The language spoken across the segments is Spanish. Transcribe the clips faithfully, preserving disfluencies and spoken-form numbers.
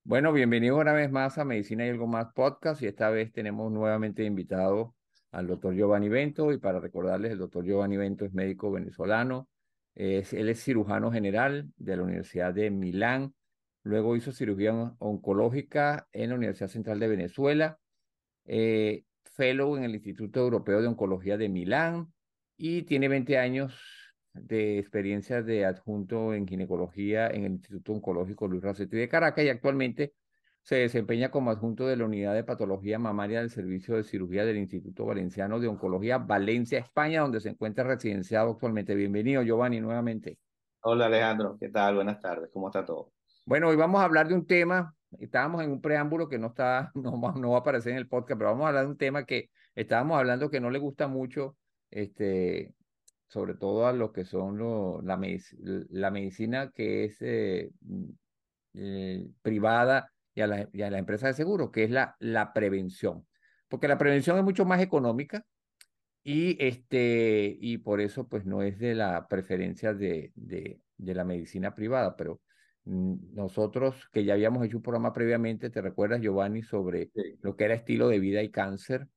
Bueno, bienvenido una vez más a Medicina y algo más podcast y esta vez tenemos nuevamente invitado al doctor Giovanni Bento y para recordarles, el doctor Giovanni Bento es médico venezolano, es, él es cirujano general de la Universidad de Milán, luego hizo cirugía on- oncológica en la Universidad Central de Venezuela, eh, fellow en el Instituto Europeo de Oncología de Milán y tiene veinte años de experiencia de adjunto en ginecología en el Instituto Oncológico Luis Racetti de Caracas y actualmente se desempeña como adjunto de la Unidad de Patología Mamaria del Servicio de Cirugía del Instituto Valenciano de Oncología, Valencia, España, donde se encuentra residenciado actualmente. Bienvenido, Giovanni, nuevamente. Hola Alejandro, ¿qué tal? Buenas tardes, ¿cómo está todo? Bueno, hoy vamos a hablar de un tema, estábamos en un preámbulo que no está, no, va- no va a aparecer en el podcast, pero vamos a hablar de un tema que estábamos hablando que no le gusta mucho, este, sobre todo a lo que son lo- la, medic- la medicina que es eh, mm, eh, privada y a la, y a la empresa de seguros, que es la, la prevención. Porque la prevención es mucho más económica y, este, y por eso pues no es de la preferencia de, de, de la medicina privada, pero mm, nosotros que ya habíamos hecho un programa previamente, ¿te recuerdas, Giovanni, sobre Sí. lo que era estilo de vida y cáncer?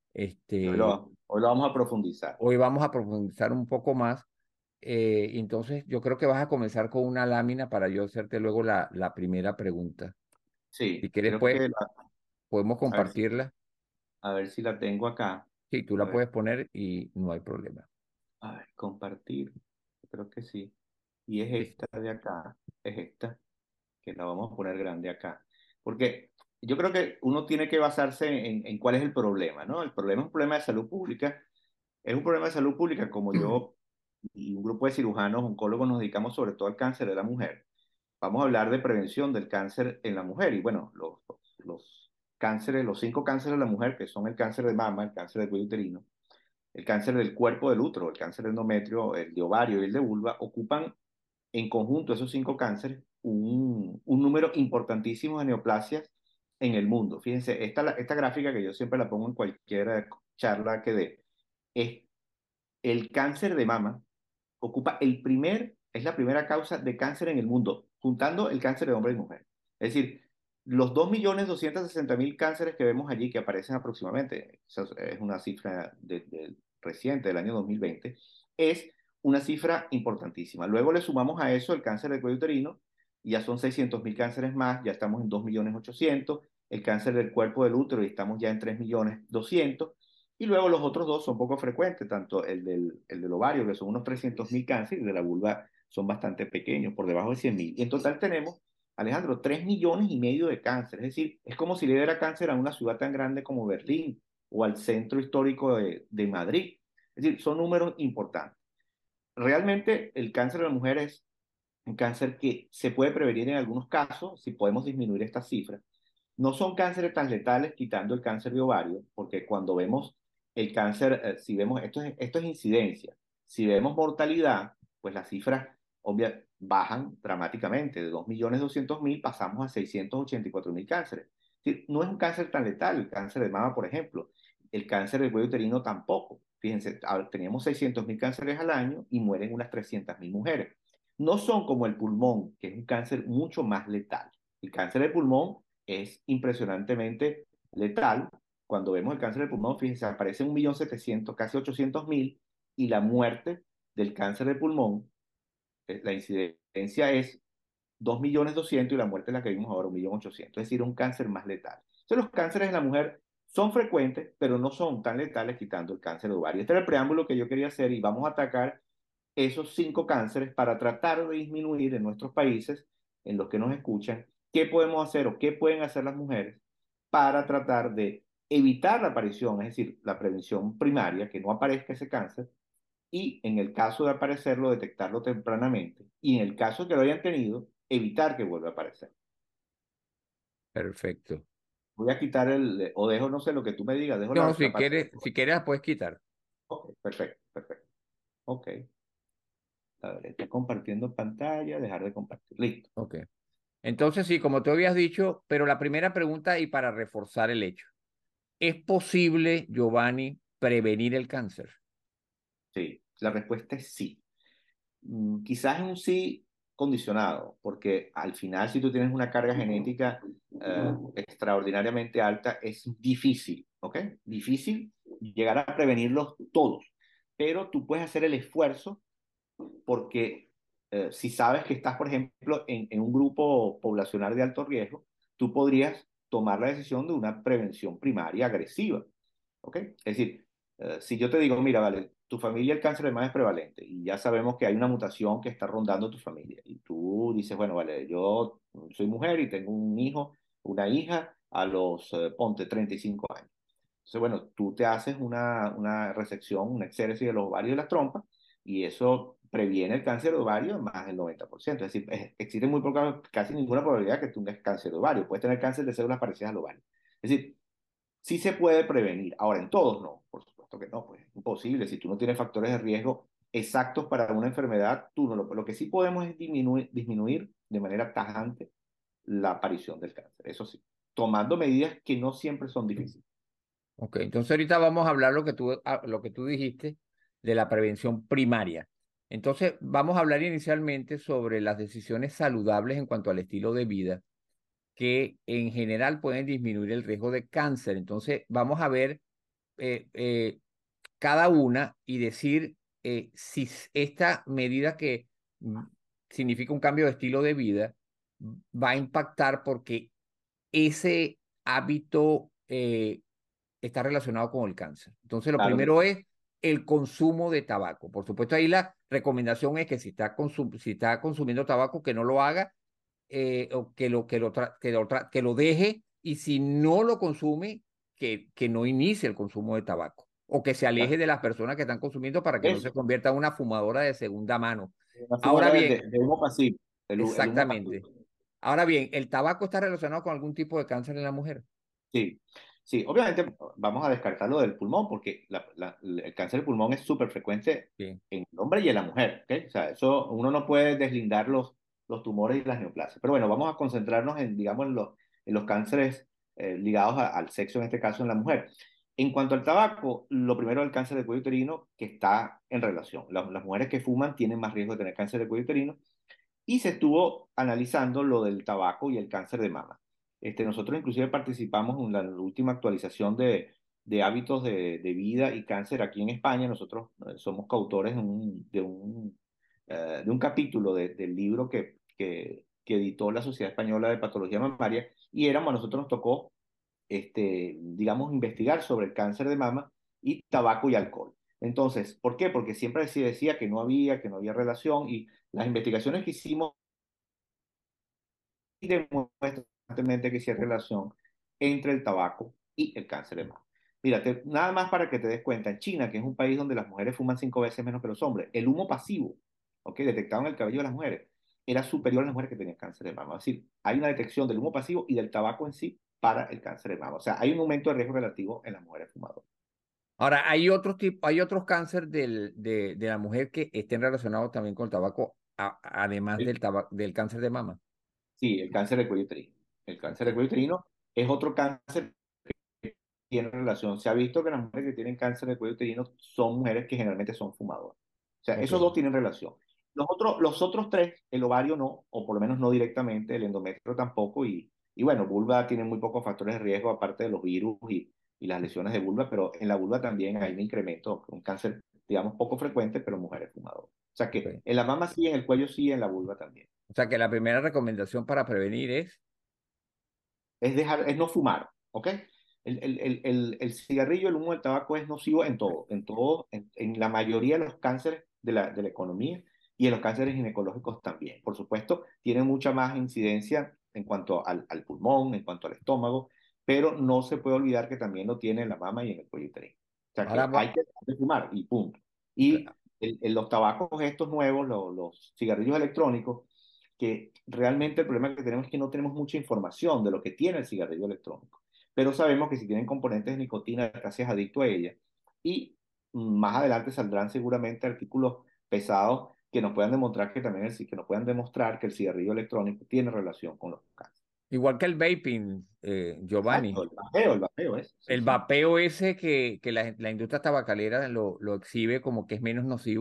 Hoy Este, lo, hoy lo vamos a profundizar. hoy vamos a profundizar un poco más. Eh, entonces yo creo que vas a comenzar con una lámina para yo hacerte luego la, la primera pregunta. Si Sí, quieres, creo pues, que la- podemos a ver si, compartirla. a ver si la tengo acá. Sí, tú A la ver, puedes poner y no hay problema. a ver, compartir. Creo que sí. Y es Listo. esta de acá, es esta, que la vamos a poner grande acá. Porque yo creo que uno tiene que basarse en, en cuál es el problema, ¿no? El problema es un problema de salud pública. Es un problema de salud pública como yo y un grupo de cirujanos, oncólogos nos dedicamos sobre todo al cáncer de la mujer. Vamos a hablar de prevención del cáncer en la mujer. Y bueno, los, los cánceres, los cinco cánceres de la mujer, que son el cáncer de mama, el cáncer de cuello uterino, el cáncer del cuerpo del útero, el cáncer de endometrio, el de ovario y el de vulva, ocupan en conjunto esos cinco cánceres un, un número importantísimo de neoplasias en el mundo. Fíjense, esta, esta gráfica que yo siempre la pongo en cualquier charla que dé, es el cáncer de mama ocupa el primer, es la primera causa de cáncer en el mundo, juntando el cáncer de hombre y mujer. Es decir, los dos millones doscientos sesenta mil cánceres que vemos allí, que aparecen aproximadamente, esa es una cifra de, de reciente, del año dos mil veinte, es una cifra importantísima. Luego le sumamos a eso el cáncer de cuello uterino, y ya son seiscientos mil cánceres más, ya estamos en dos millones ochocientos, el cáncer del cuerpo del útero y estamos ya en tres millones doscientos, y luego los otros dos son poco frecuentes, tanto el del, el del ovario, que son unos trescientos mil cánceres, y de la vulva son bastante pequeños, por debajo de cien mil. Y en total tenemos, Alejandro, tres millones y medio de cáncer. Es decir, es como si le diera cáncer a una ciudad tan grande como Berlín o al centro histórico de, de Madrid. Es decir, son números importantes. Realmente el cáncer de la mujer es un cáncer que se puede prevenir en algunos casos si podemos disminuir estas cifras. No son cánceres tan letales quitando el cáncer de ovario, porque cuando vemos el cáncer, eh, si vemos, esto es, esto es incidencia, si vemos mortalidad, pues las cifras obvia, bajan dramáticamente, de dos millones doscientos mil pasamos a seiscientos ochenta y cuatro mil cánceres. Es decir, no es un cáncer tan letal, el cáncer de mama, por ejemplo, el cáncer del cuello uterino tampoco. Fíjense, a- teníamos seiscientos mil cánceres al año y mueren unas trescientas mil mujeres. No son como el pulmón, que es un cáncer mucho más letal. El cáncer de pulmón es impresionantemente letal. Cuando vemos el cáncer de pulmón, fíjense, aparece un millón setecientos, casi ochocientos mil, y la muerte del cáncer de pulmón, eh, la incidencia es dos millones doscientos y la muerte es la que vimos ahora, un millón ochocientos, es decir, un cáncer más letal. Entonces, los cánceres en la mujer son frecuentes, pero no son tan letales quitando el cáncer de ovario. Este era el preámbulo que yo quería hacer y vamos a atacar esos cinco cánceres para tratar de disminuir en nuestros países, en los que nos escuchan, qué podemos hacer o qué pueden hacer las mujeres para tratar de evitar la aparición, es decir, la prevención primaria, que no aparezca ese cáncer, y en el caso de aparecerlo, detectarlo tempranamente, y en el caso que lo hayan tenido, evitar que vuelva a aparecer. Perfecto. Voy a quitar el, o dejo, no sé, lo que tú me digas, dejo No, la, la si parte. quieres, si quieres la puedes quitar. Ok, perfecto, perfecto. Ok, a ver, estoy compartiendo pantalla, dejar de compartir. Listo. Ok. Entonces, sí, como tú habías dicho, pero la primera pregunta y para reforzar el hecho, ¿es posible, Giovanni, prevenir el cáncer? Sí, la respuesta es sí. Mm, quizás es un sí condicionado, porque al final si tú tienes una carga genética eh, extraordinariamente alta, es difícil, ¿ok? Difícil llegar a prevenirlos todos, pero tú puedes hacer el esfuerzo porque eh, si sabes que estás, por ejemplo, en, en un grupo poblacional de alto riesgo, tú podrías tomar la decisión de una prevención primaria agresiva, ¿ok? Es decir, eh, si yo te digo, mira, vale, tu familia el cáncer de mama es prevalente y ya sabemos que hay una mutación que está rondando tu familia y tú dices, bueno, vale, yo soy mujer y tengo un hijo, una hija a los, eh, ponte, treinta y cinco años. Entonces, bueno, tú te haces una, una resección, una exéresis de los ovarios y las trompas y eso previene el cáncer de ovario en más del noventa por ciento. Es decir, es- existe muy poca, casi ninguna probabilidad que tengas cáncer de ovario. Puedes tener cáncer de células parecidas al ovario. Es decir, sí se puede prevenir. Ahora, en todos no, por supuesto que no, pues es imposible. Si tú no tienes factores de riesgo exactos para una enfermedad, tú no lo, lo que sí podemos es disminuir, disminuir de manera tajante la aparición del cáncer. Eso sí, tomando medidas que no siempre son difíciles. Ok, entonces ahorita vamos a hablar lo que tú, a- lo que tú dijiste de la prevención primaria. Entonces, vamos a hablar inicialmente sobre las decisiones saludables en cuanto al estilo de vida que en general pueden disminuir el riesgo de cáncer. Entonces, vamos a ver eh, eh, cada una y decir eh, si s- esta medida que mm, significa un cambio de estilo de vida mm, va a impactar porque ese hábito eh, está relacionado con el cáncer. Entonces, lo Claro que primero sí. es el consumo de tabaco. Por supuesto, ahí la recomendación es que si está, consum- si está consumiendo tabaco, que no lo haga, eh, o que lo, que, lo tra- que, lo tra- que lo deje, y si no lo consume, que, que no inicie el consumo de tabaco, o que se aleje Claro. de las personas que están consumiendo para que no se Eso, convierta en una fumadora de segunda mano. una Ahora fumadora de, bien, de, de humo pasivo, el, hu- el humo pasivo. exactamente. Ahora bien, ¿el tabaco está relacionado con algún tipo de cáncer en la mujer? Sí, sí, obviamente vamos a descartar lo del pulmón porque la- la- el cáncer del pulmón es súper frecuente Sí. en el hombre y en la mujer, ¿ok? O sea, eso uno no puede deslindar los, los tumores y las neoplasias. Pero bueno, vamos a concentrarnos en, digamos, en los, en los cánceres eh, ligados a- al sexo, en este caso en la mujer. En cuanto al tabaco, lo primero es el cáncer de cuello uterino que está en relación. Las, las mujeres que fuman tienen más riesgo de tener cáncer de cuello uterino y se estuvo analizando lo del tabaco y el cáncer de mama. Este, nosotros inclusive participamos en la última actualización de, de hábitos de, de vida y cáncer aquí en España. Nosotros eh, somos coautores de un, de un, eh, de un capítulo de- del libro que, que, que editó la Sociedad Española de Patología Mamaria y éramos, a nosotros nos tocó, este, digamos, investigar sobre el cáncer de mama y tabaco y alcohol. Entonces, ¿por qué? Porque siempre se decía que no había, que no había relación y las investigaciones que hicimos demuestran constantemente que sí hay relación entre el tabaco y el cáncer de mama. Mírate, nada más para que te des cuenta, en China, que es un país donde las mujeres fuman cinco veces menos que los hombres, el humo pasivo, ¿ok? Detectado en el cabello de las mujeres, era superior a las mujeres que tenían cáncer de mama. Es decir, hay una detección del humo pasivo y del tabaco en sí para el cáncer de mama. O sea, hay un aumento de riesgo relativo en las mujeres fumadoras. Ahora, hay otros tipos, hay otros cáncer del, de, de la mujer que estén relacionados también con el tabaco, a- además del, taba- del cáncer de mama. Sí, el cáncer de cuello uterino. El Ok, cáncer de cuello uterino es otro cáncer que tiene relación. Se ha visto que las mujeres que tienen cáncer de cuello uterino son mujeres que generalmente son fumadoras. O sea, ok. esos dos tienen relación. Los otros, los otros tres, el ovario no, o por lo menos no directamente, el endometrio tampoco, y, y bueno, vulva tiene muy pocos factores de riesgo aparte de los virus y, y las lesiones de vulva, pero en la vulva también hay un incremento, un cáncer, digamos, poco frecuente, pero mujeres fumadoras. O sea que Ok. en la mama sí, en el cuello sí, en la vulva también. O sea que la primera recomendación para prevenir es, Es dejar, es no fumar, ¿ok? El, el, el, el, el cigarrillo, el humo del tabaco es nocivo en todo, en todo, en, en la mayoría de los cánceres de la, de la economía y en los cánceres ginecológicos también. Por supuesto, tiene mucha más incidencia en cuanto al, al pulmón, en cuanto al estómago, pero no se puede olvidar que también lo tiene en la mama y en el cuello uterino. O sea ahora, que hay va- que dejar de fumar y punto. Y el, el- los tabacos estos nuevos, los, los cigarrillos electrónicos, que realmente el problema que tenemos es que no tenemos mucha información de lo que tiene el cigarrillo electrónico, pero sabemos que si tienen componentes de nicotina, te haces adicto a ella. Y más adelante saldrán seguramente artículos pesados que nos puedan demostrar que también el, que nos puedan demostrar que el cigarrillo electrónico tiene relación con los cánceres. igual que el vaping, eh, Exacto, Giovanni, el vapeo, el vapeo es, sí, el sí. vapeo ese que, que la, la industria tabacalera lo, lo exhibe como que es menos nocivo,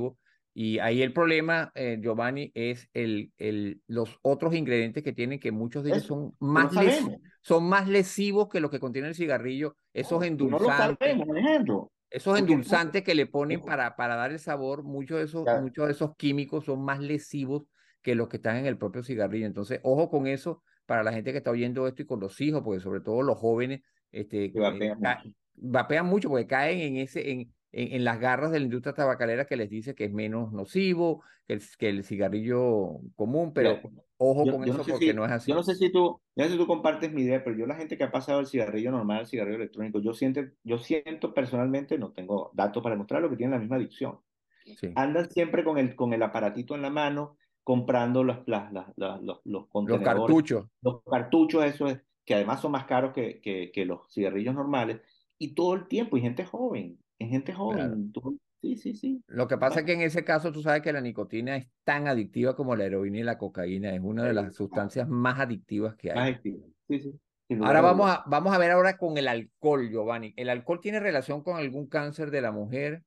Y ahí el problema, eh, Giovanni, es el, el, los otros ingredientes que tienen, que muchos de ellos Eso, son que más, no les, sabemos. son más lesivos que lo que contiene el cigarrillo, esos No, que no lo endulzantes. sabemos, Alejandro. Esos Porque tú, endulzantes que le ponen para, para dar el sabor, muchos de esos, ya, muchos de esos químicos son más lesivos que los que están en el propio cigarrillo. Entonces, ojo con eso para la gente que está oyendo esto y con los hijos, porque sobre todo los jóvenes este, que va a eh, pegar ca- mucho. vapean mucho porque caen en, ese, en, en, en las garras de la industria tabacalera que les dice que es menos nocivo que el, que el cigarrillo común, Mira, pero ojo yo, con yo no eso sé porque no si, es yo así. no sé si tú, yo no sé si tú compartes mi idea, pero yo la gente que ha pasado el cigarrillo normal al cigarrillo electrónico, yo siento, yo siento personalmente, no tengo datos para demostrarlo, que tienen la misma adicción. Sí. Andan siempre con el, con el aparatito en la mano, comprando los, las, las- las- los, los Los contenedores, cartuchos, los cartuchos, eso es, que además son más caros que, que, que los cigarrillos normales, y todo el tiempo, y gente joven, y gente claro. joven, tú- sí, sí, sí. Lo que pasa es Bueno, que en ese caso tú sabes que la nicotina es tan adictiva como la heroína y la cocaína, es una de las ahí está, sustancias más adictivas que más hay. activo, sí, sí, sin lugar Ahora a vamos dudas. a, vamos a ver ahora con el alcohol, Giovanni. ¿El alcohol tiene relación con algún cáncer de la mujer?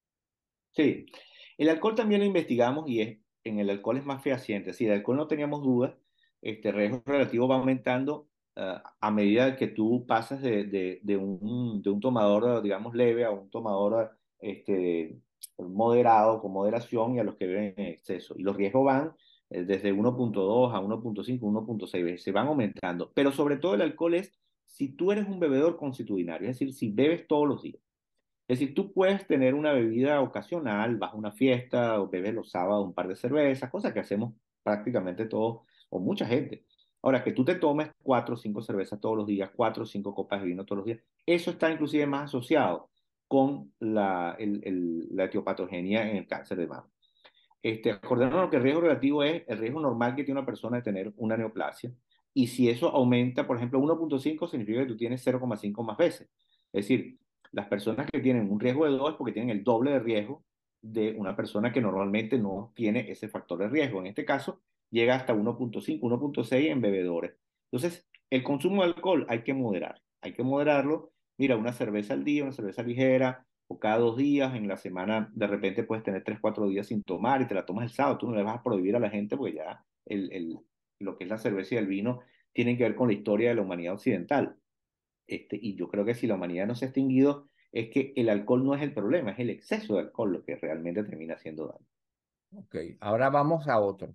Sí, el alcohol también lo investigamos y es, en el alcohol es más fehaciente. Si el alcohol no teníamos dudas, este riesgo relativo va aumentando ah, a medida que tú pasas de, de, de un, de un tomador, digamos, leve a un tomador este, moderado, con moderación y a los que beben en exceso. Y los riesgos van eh, desde uno punto dos a uno punto cinco, uno punto seis veces, se van aumentando. Pero sobre todo el alcohol es si tú eres un bebedor constitucionario, es decir, si bebes todos los días. Es decir, tú puedes tener una bebida ocasional, vas a una fiesta o bebes los sábados un par de cervezas, cosa que hacemos prácticamente todos o mucha gente. Ahora, que tú te tomes cuatro o cinco cervezas todos los días, cuatro o cinco copas de vino todos los días, eso está inclusive más asociado con la, el, el- la etiopatogenia en el cáncer de mama. Este, acordémonos que el riesgo relativo es el riesgo normal que tiene una persona de tener una neoplasia. Y si eso aumenta, por ejemplo, uno punto cinco significa que tú tienes cero coma cinco más veces. Es decir, las personas que tienen un riesgo de dos es porque tienen el doble de riesgo de una persona que normalmente no tiene ese factor de riesgo. En este caso, llega hasta uno punto cinco, uno punto seis en bebedores. Entonces, el consumo de alcohol hay que moderar. Hay que moderarlo. Mira, una cerveza al día, una cerveza ligera, o cada dos días, en la semana de repente puedes tener tres, cuatro días sin tomar y te la tomas el sábado, tú no le vas a prohibir a la gente porque ya el, el, lo que es la cerveza y el vino tienen que ver con la historia de la humanidad occidental. Este, y yo creo que si la humanidad no se ha extinguido, es que el alcohol no es el problema, es el exceso de alcohol lo que realmente termina haciendo daño. Ok, ahora vamos a otro.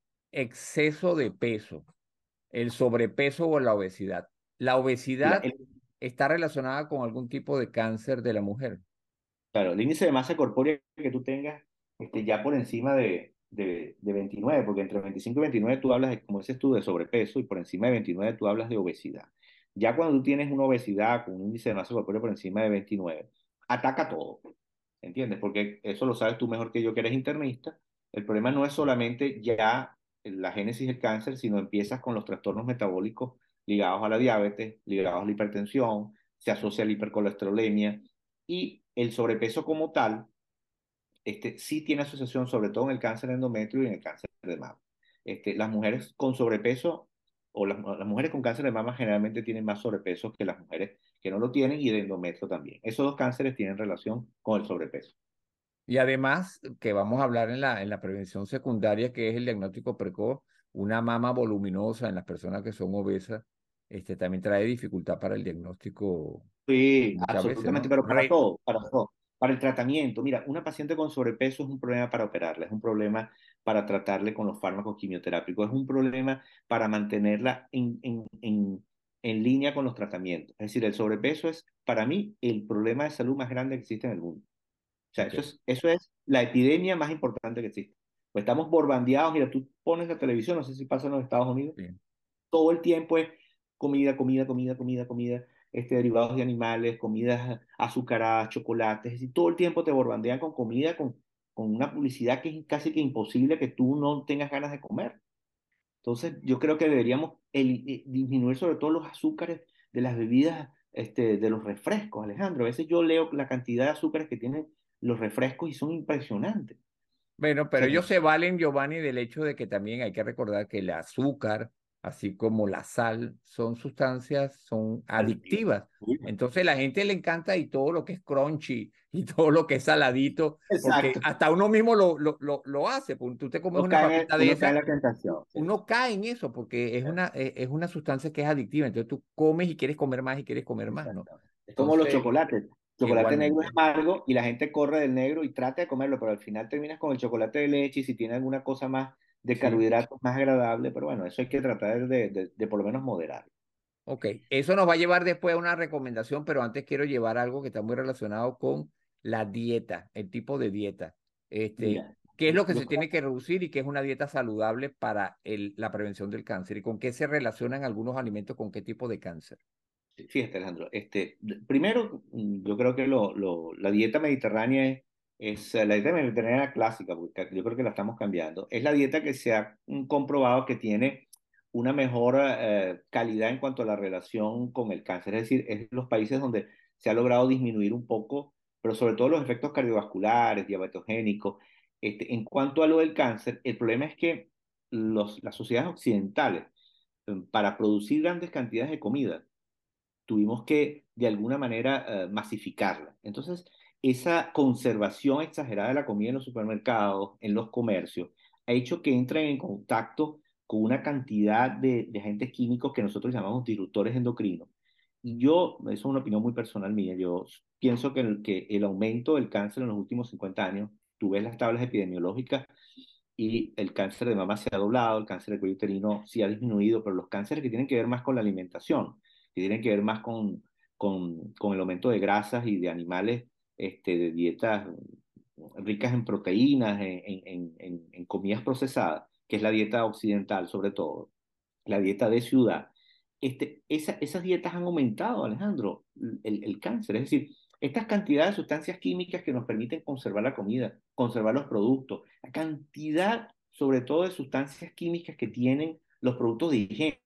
Exceso de peso, el sobrepeso o la obesidad. ¿La Mira, obesidad el, está relacionada con algún tipo de cáncer de la mujer? claro, el índice de masa corpórea que tú tengas este, ya por encima de, de, de veintinueve, porque entre veinticinco y veintinueve tú hablas, de, como dices tú, de sobrepeso y por encima de veintinueve tú hablas de obesidad. Ya cuando tú tienes una obesidad con un índice de masa corpórea por encima de veintinueve, ataca todo, ¿entiendes? Porque eso lo sabes tú mejor que yo que eres internista. El problema no es solamente ya la génesis del cáncer, sino empiezas con los trastornos metabólicos ligados a la diabetes, ligados a la hipertensión, se asocia a la hipercolesterolemia y el sobrepeso como tal, este, sí tiene asociación sobre todo en el cáncer de endometrio y en el cáncer de mama. Este, las mujeres con sobrepeso o las, las mujeres con cáncer de mama generalmente tienen más sobrepeso que las mujeres que no lo tienen y de endometrio también. Esos dos cánceres tienen relación con el sobrepeso. Y además, que vamos a hablar en la, en la prevención secundaria, que es el diagnóstico precoz, una mama voluminosa en las personas que son obesas, este, también trae dificultad para el diagnóstico Sí, muchas veces, absolutamente, ¿no? pero para Rey, todo, para todo. Para el tratamiento, mira, una paciente con sobrepeso es un problema para operarla, es un problema para tratarle con los fármacos quimioterápicos, es un problema para mantenerla en, en, en, en línea con los tratamientos. Es decir, el sobrepeso es para mí el problema de salud más grande que existe en el mundo. O sea, ok, eso es, eso es la epidemia más importante que existe. Pues estamos bombardeados, mira, tú pones la televisión, no sé si pasa en los Estados Unidos, bien. todo el tiempo es comida, comida, comida, comida, comida, este, derivados de animales, comidas azucaradas, chocolates, es decir, todo el tiempo te bombardean con comida, con, con una publicidad que es casi que imposible que tú no tengas ganas de comer. Entonces, yo creo que deberíamos el- eh, disminuir sobre todo los azúcares de las bebidas, este, de los refrescos, Alejandro. A veces yo leo la cantidad de azúcares que tienen los refrescos y son impresionantes. Bueno, O pero sea, ellos se valen, Giovanni, del hecho de que también hay que recordar que el azúcar, así como la sal, son sustancias, son Adictivas. adictivas. Muy bien. Entonces la gente le encanta y todo lo que es crunchy y todo lo que es saladito, porque Exacto. hasta uno mismo lo, lo, lo, lo hace. Pues tú te comes Uno una cae en, el- papita de uno cae en esa, la tentación. Sí. uno cae en eso porque es una, es es una sustancia que es adictiva. Entonces tú comes y quieres comer más y quieres comer más, ¿no? Exactamente. Es como los Entonces, chocolates. Chocolate negro es igualmente. amargo y la gente corre del negro y trata de comerlo, pero al final terminas con el chocolate de leche y si tiene alguna cosa más de Sí. carbohidratos más agradable, pero bueno, eso hay que tratar de, de, de por lo menos moderar. Ok, eso nos va a llevar después a una recomendación, pero antes quiero llevar algo que está muy relacionado con la dieta, el tipo de dieta. Este, Mira, ¿qué es lo que yo se tiene que reducir y qué es una dieta saludable para el, la prevención del cáncer? ¿Y con qué se relacionan algunos alimentos con qué tipo de cáncer? fíjate, Alejandro, este, primero, mm, yo creo que lo, lo- la dieta mediterránea es, es, eh, la dieta mediterránea clásica, porque yo creo que la estamos cambiando. Es la dieta que se ha mm, comprobado que tiene una mejor eh, calidad en cuanto a la relación con el cáncer. Es decir, es los países donde se ha logrado disminuir un poco, pero sobre todo los efectos cardiovasculares, diabetogénicos. Este, en cuanto a lo del cáncer, el problema es que los, las sociedades occidentales, mm, para producir grandes cantidades de comida, tuvimos que de alguna manera eh, masificarla. Entonces, esa conservación exagerada de la comida en los supermercados, en los comercios, ha hecho que entren en contacto con una cantidad de, de agentes químicos que nosotros llamamos disruptores endocrinos. Y yo, eso es una opinión muy personal mía, yo pienso que el, que el aumento del cáncer en los últimos cincuenta años, tú ves las tablas epidemiológicas y el cáncer de mama se ha doblado, el cáncer de cuello uterino sí ha disminuido, pero los cánceres que tienen que ver más con la alimentación, que tienen que ver más con, con, con el aumento de grasas y de animales, este, de dietas ricas en proteínas, en, en, en, en comidas procesadas, que es la dieta occidental sobre todo, la dieta de ciudad. Este, esa, esas dietas han aumentado, Alejandro, el, el cáncer. Es decir, estas cantidades de sustancias químicas que nos permiten conservar la comida, conservar los productos, la cantidad, sobre todo, de sustancias químicas que tienen los productos de higiene,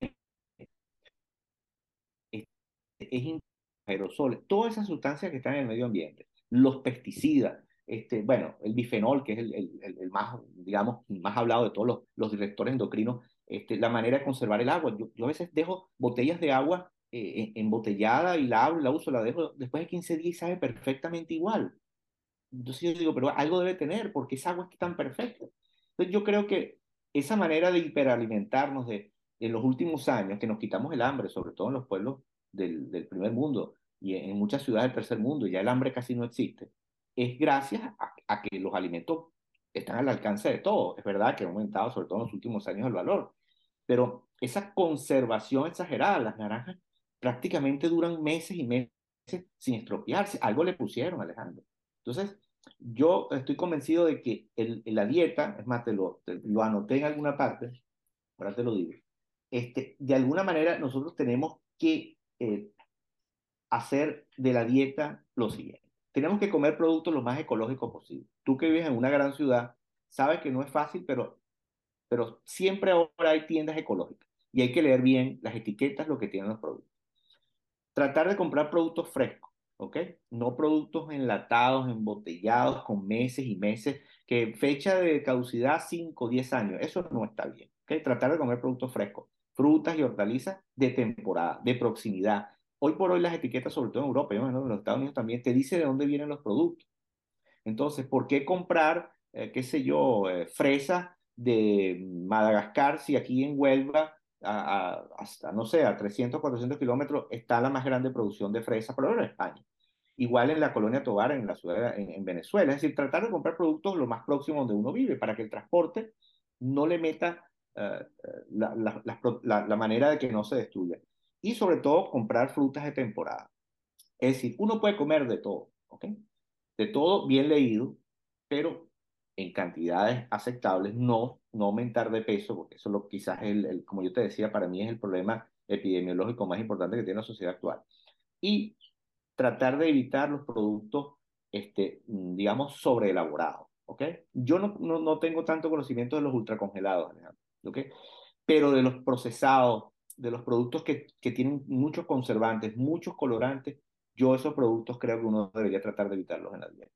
es, es aerosoles, todas esas sustancias que están en el medio ambiente, los pesticidas, este, bueno, el bifenol, que es el, el, el, el más, digamos, más hablado de todos los, los directores endocrinos, este, la manera de conservar el agua. Yo, yo a veces dejo botellas de agua eh, embotellada y la abro, la uso, la dejo después de quince días y sabe perfectamente igual. Entonces yo digo, pero algo debe tener, porque esa agua está tan perfecta. Entonces yo creo que esa manera de hiperalimentarnos de, en los últimos años, que nos quitamos el hambre, sobre todo en los pueblos del, del primer mundo y en, en muchas ciudades del tercer mundo, ya el hambre casi no existe, es gracias a, a que los alimentos están al alcance de todos. Es verdad que ha aumentado, sobre todo en los últimos años, el valor, pero esa conservación exagerada, las naranjas prácticamente duran meses y meses sin estropearse. Algo le pusieron, Alejandro. Entonces, yo estoy convencido de que el, la dieta, es más, te lo, te lo anoté en alguna parte, ahora te lo digo, este, de alguna manera nosotros tenemos que eh, hacer de la dieta lo siguiente. Tenemos que comer productos lo más ecológicos posible. Tú que vives en una gran ciudad, sabes que no es fácil, pero pero siempre ahora hay tiendas ecológicas y hay que leer bien las etiquetas, lo que tienen los productos. Tratar de comprar productos frescos, ¿ok? No productos enlatados, embotellados con meses y meses, que fecha de caducidad cinco o diez años, eso no está bien, ¿ok? Tratar de comer productos frescos, frutas y hortalizas de temporada, de proximidad. Hoy por hoy las etiquetas, sobre todo en Europa y en los Estados Unidos también, te dice de dónde vienen los productos. Entonces, ¿por qué comprar, eh, qué sé yo, eh, fresas de Madagascar si aquí en Huelva, a- a- hasta, no sé, a trescientos, cuatrocientos kilómetros, está la más grande producción de fresas, por ejemplo, en España? Igual en la colonia Tovar, en la ciudad, en, en Venezuela. Es decir, tratar de comprar productos lo más próximo donde uno vive para que el transporte no le meta eh, eh, la, la, la, la, la manera de que no se destruya. Y sobre todo, comprar frutas de temporada. Es decir, uno puede comer de todo, ¿ok? De todo bien leído, pero en cantidades aceptables, no, no aumentar de peso, porque eso lo, quizás, el, el, como yo te decía, para mí es el problema epidemiológico más importante que tiene la sociedad actual. Y tratar de evitar los productos, este, digamos, sobreelaborados, ¿ok? Yo no, no, no tengo tanto conocimiento de los ultracongelados, Alejandro, ¿ok? Pero de los procesados, de los productos que, que tienen muchos conservantes, muchos colorantes, yo esos productos creo que uno debería tratar de evitarlos en la dieta.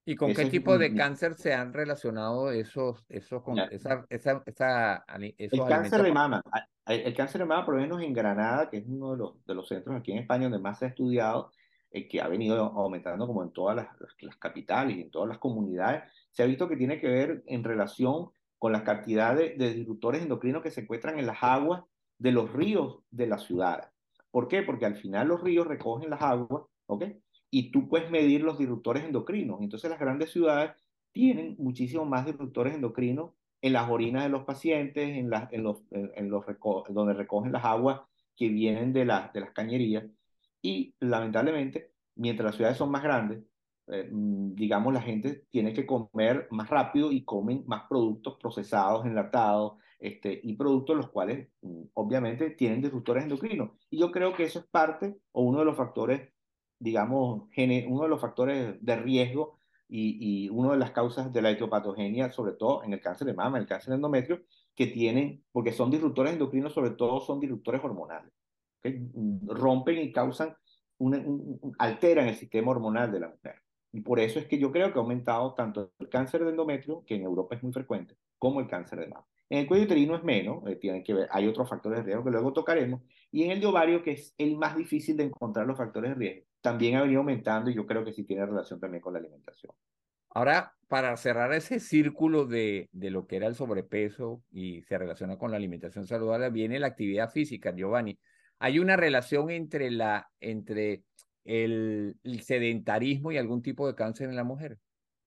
¿Y con qué Ese es tipo mi, de mi- cáncer se han relacionado esos, esos, con- mira, esa, esa, esa ali- esos el cáncer alimentos? de mama, a- a- el cáncer de mama, por lo menos en Granada, que es uno de los, de los centros aquí en España donde más se ha estudiado, eh, que ha venido aumentando como en todas las, las- las capitales y en todas las comunidades, se ha visto que tiene que ver en relación con la cantidad de, de disruptores endocrinos que se encuentran en las aguas de los ríos de la ciudad. ¿Por qué? Porque al final los ríos recogen las aguas, ¿ok? Y tú puedes medir los disruptores endocrinos. Entonces las grandes ciudades tienen muchísimo más disruptores endocrinos en las orinas de los pacientes, en, la, en los, en, en los reco donde recogen las aguas que vienen de, la, de las cañerías. Y lamentablemente, mientras las ciudades son más grandes, eh, digamos, la gente tiene que comer más rápido y comen más productos procesados, enlatados, este, y productos los cuales mm, obviamente tienen disruptores endocrinos. Y yo creo que eso es parte o uno de los factores, digamos, uno de los factores de riesgo y, y una de las causas de la etiopatogenia, sobre todo en el cáncer de mama, el cáncer de endometrio, que tienen, porque son disruptores endocrinos, sobre todo son disruptores hormonales, que rompen y causan, una, un, un, alteran el sistema hormonal de la mujer. Y por eso es que yo creo que ha aumentado tanto el cáncer de endometrio, que en Europa es muy frecuente, como el cáncer de mama. En el cuello uterino es menos, eh, tienen que ver, hay otros factores de riesgo que luego tocaremos, y en el de ovario, que es el más difícil de encontrar los factores de riesgo, también ha venido aumentando y yo creo que sí tiene relación también con la alimentación. Ahora, para cerrar ese círculo de, de lo que era el sobrepeso y se relaciona con la alimentación saludable, viene la actividad física, Giovanni. ¿Hay una relación entre, la, entre el, el sedentarismo y algún tipo de cáncer en la mujer?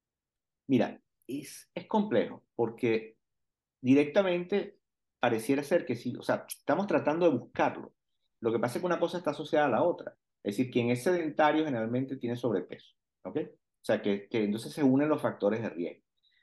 Mira, es, es complejo porque directamente pareciera ser que sí, o sea, estamos tratando de buscarlo. Lo que pasa es que una cosa está asociada a la otra. Es decir, quien es sedentario generalmente tiene sobrepeso, ¿ok? O sea, que, que entonces se unen los factores de riesgo.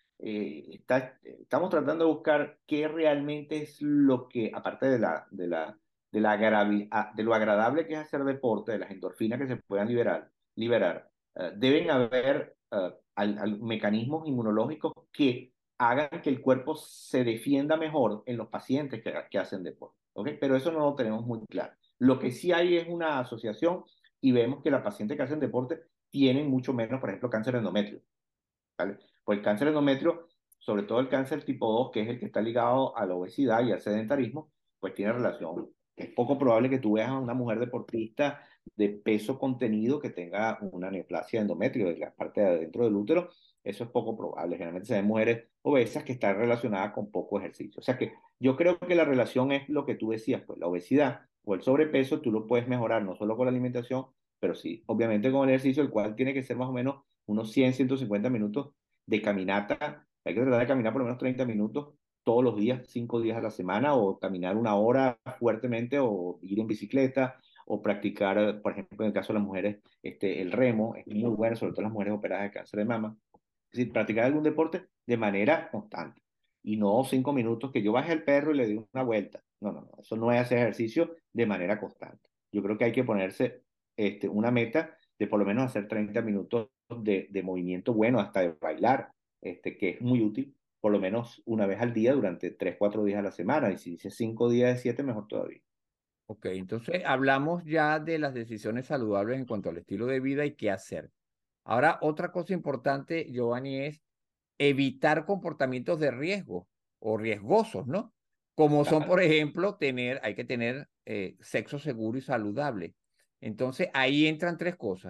Eh, está, estamos tratando de buscar qué realmente es lo que, aparte de, la, de, la, de, la agravi- a- de lo agradable que es hacer deporte, de las endorfinas que se puedan liberar, liberar eh, deben haber eh, al, al mecanismos inmunológicos que hagan que el cuerpo se defienda mejor en los pacientes que, que hacen deporte. ¿Ok? Pero eso no lo tenemos muy claro. Lo que sí hay es una asociación y vemos que las pacientes que hacen deporte tienen mucho menos, por ejemplo, cáncer endometrio. ¿Vale? Pues el cáncer endometrio, sobre todo el cáncer tipo dos, que es el que está ligado a la obesidad y al sedentarismo, pues tiene relación. Es poco probable que tú veas a una mujer deportista de peso contenido que tenga una neoplasia endometrio de la parte de adentro del útero. Eso es poco probable. Generalmente se ven mujeres obesas que están relacionadas con poco ejercicio. O sea que yo creo que la relación es lo que tú decías, pues la obesidad o el sobrepeso tú lo puedes mejorar no solo con la alimentación, pero sí, obviamente con el ejercicio, el cual tiene que ser más o menos unos cien, ciento cincuenta minutos de caminata. Hay que tratar de caminar por lo menos treinta minutos todos los días, cinco días a la semana, o caminar una hora fuertemente, o ir en bicicleta, o practicar, por ejemplo, en el caso de las mujeres, este, el remo, es muy bueno, sobre todo las mujeres operadas de cáncer de mama. Es decir, practicar algún deporte de manera constante. Y no cinco minutos que yo baje al perro y le dé una vuelta. No, no, no. Eso no es hacer ejercicio de manera constante. Yo creo que hay que ponerse este, una meta de por lo menos hacer treinta minutos de, de movimiento bueno, hasta de bailar, este, que es muy útil, por lo menos una vez al día durante tres cuatro días a la semana. Y si dice cinco días de siete mejor todavía. Ok, entonces hablamos ya de las decisiones saludables en cuanto al estilo de vida y qué hacer. Ahora, otra cosa importante, Giovanni, es evitar comportamientos de riesgo o riesgosos, ¿no? Como son, Claro. por ejemplo, tener, hay que tener eh, sexo seguro y saludable. Entonces, ahí entran tres cosas: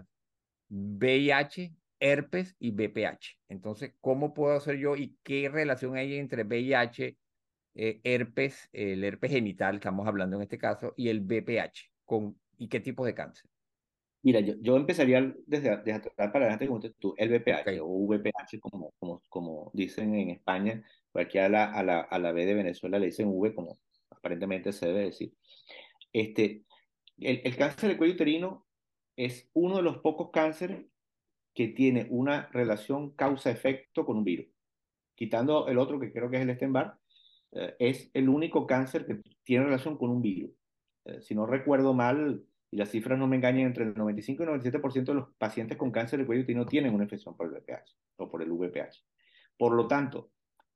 V I H, herpes y B P H. Entonces, ¿cómo puedo hacer yo y qué relación hay entre V I H, eh, herpes, el herpes genital, estamos hablando en este caso, y el B P H? Con, ¿y qué tipo de cáncer? Mira, yo, yo empezaría desde, desde atrás para adelante, como dices tú, el Ok, B P H o V P H, como, como, como dicen en España, porque aquí a la, a la, a la B de Venezuela le dicen V, como aparentemente se debe decir. Este, el, el cáncer de cuello uterino es uno de los pocos cánceres que tiene una relación causa-efecto con un virus. Quitando el otro que creo que es el Epstein-Barr, eh, es el único cáncer que tiene relación con un virus. Eh, si no recuerdo mal, y las cifras no me engañan, entre el noventa y cinco y noventa y siete por ciento de los pacientes con cáncer de cuello uterino tienen una infección por el V P H o por el V P H. Por lo tanto,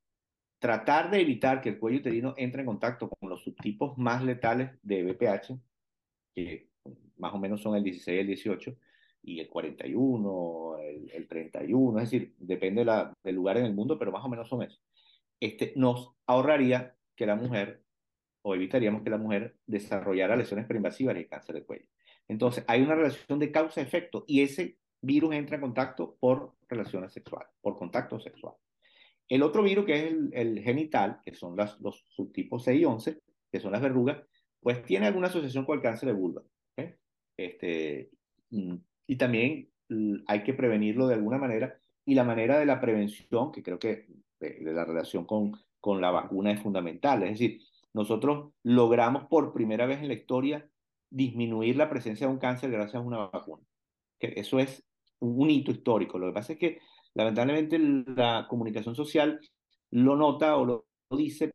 tratar de evitar que el cuello uterino entre en contacto con los subtipos más letales de V P H, que más o menos son el dieciséis y el dieciocho, y el cuarenta y uno, el, el treinta y uno, es decir, depende de la, del lugar en el mundo, pero más o menos son eso. Este, nos ahorraría que la mujer, o evitaríamos que la mujer desarrollara lesiones preinvasivas y cáncer de cuello. Entonces, hay una relación de causa-efecto y ese virus entra en contacto por relaciones sexuales, por contacto sexual. El otro virus, que es el, el genital, que son las, los subtipos seis y once, que son las verrugas, pues tiene alguna asociación con el cáncer de vulva. ¿Okay? Este, mm, y también mm, hay que prevenirlo de alguna manera, y la manera de la prevención, que creo que de, de la relación con, con la vacuna es fundamental. Es decir, nosotros logramos por primera vez en la historia disminuir la presencia de un cáncer gracias a una vacuna. Que eso es un hito histórico. Lo que pasa es que lamentablemente la comunicación social lo nota o lo, lo dice,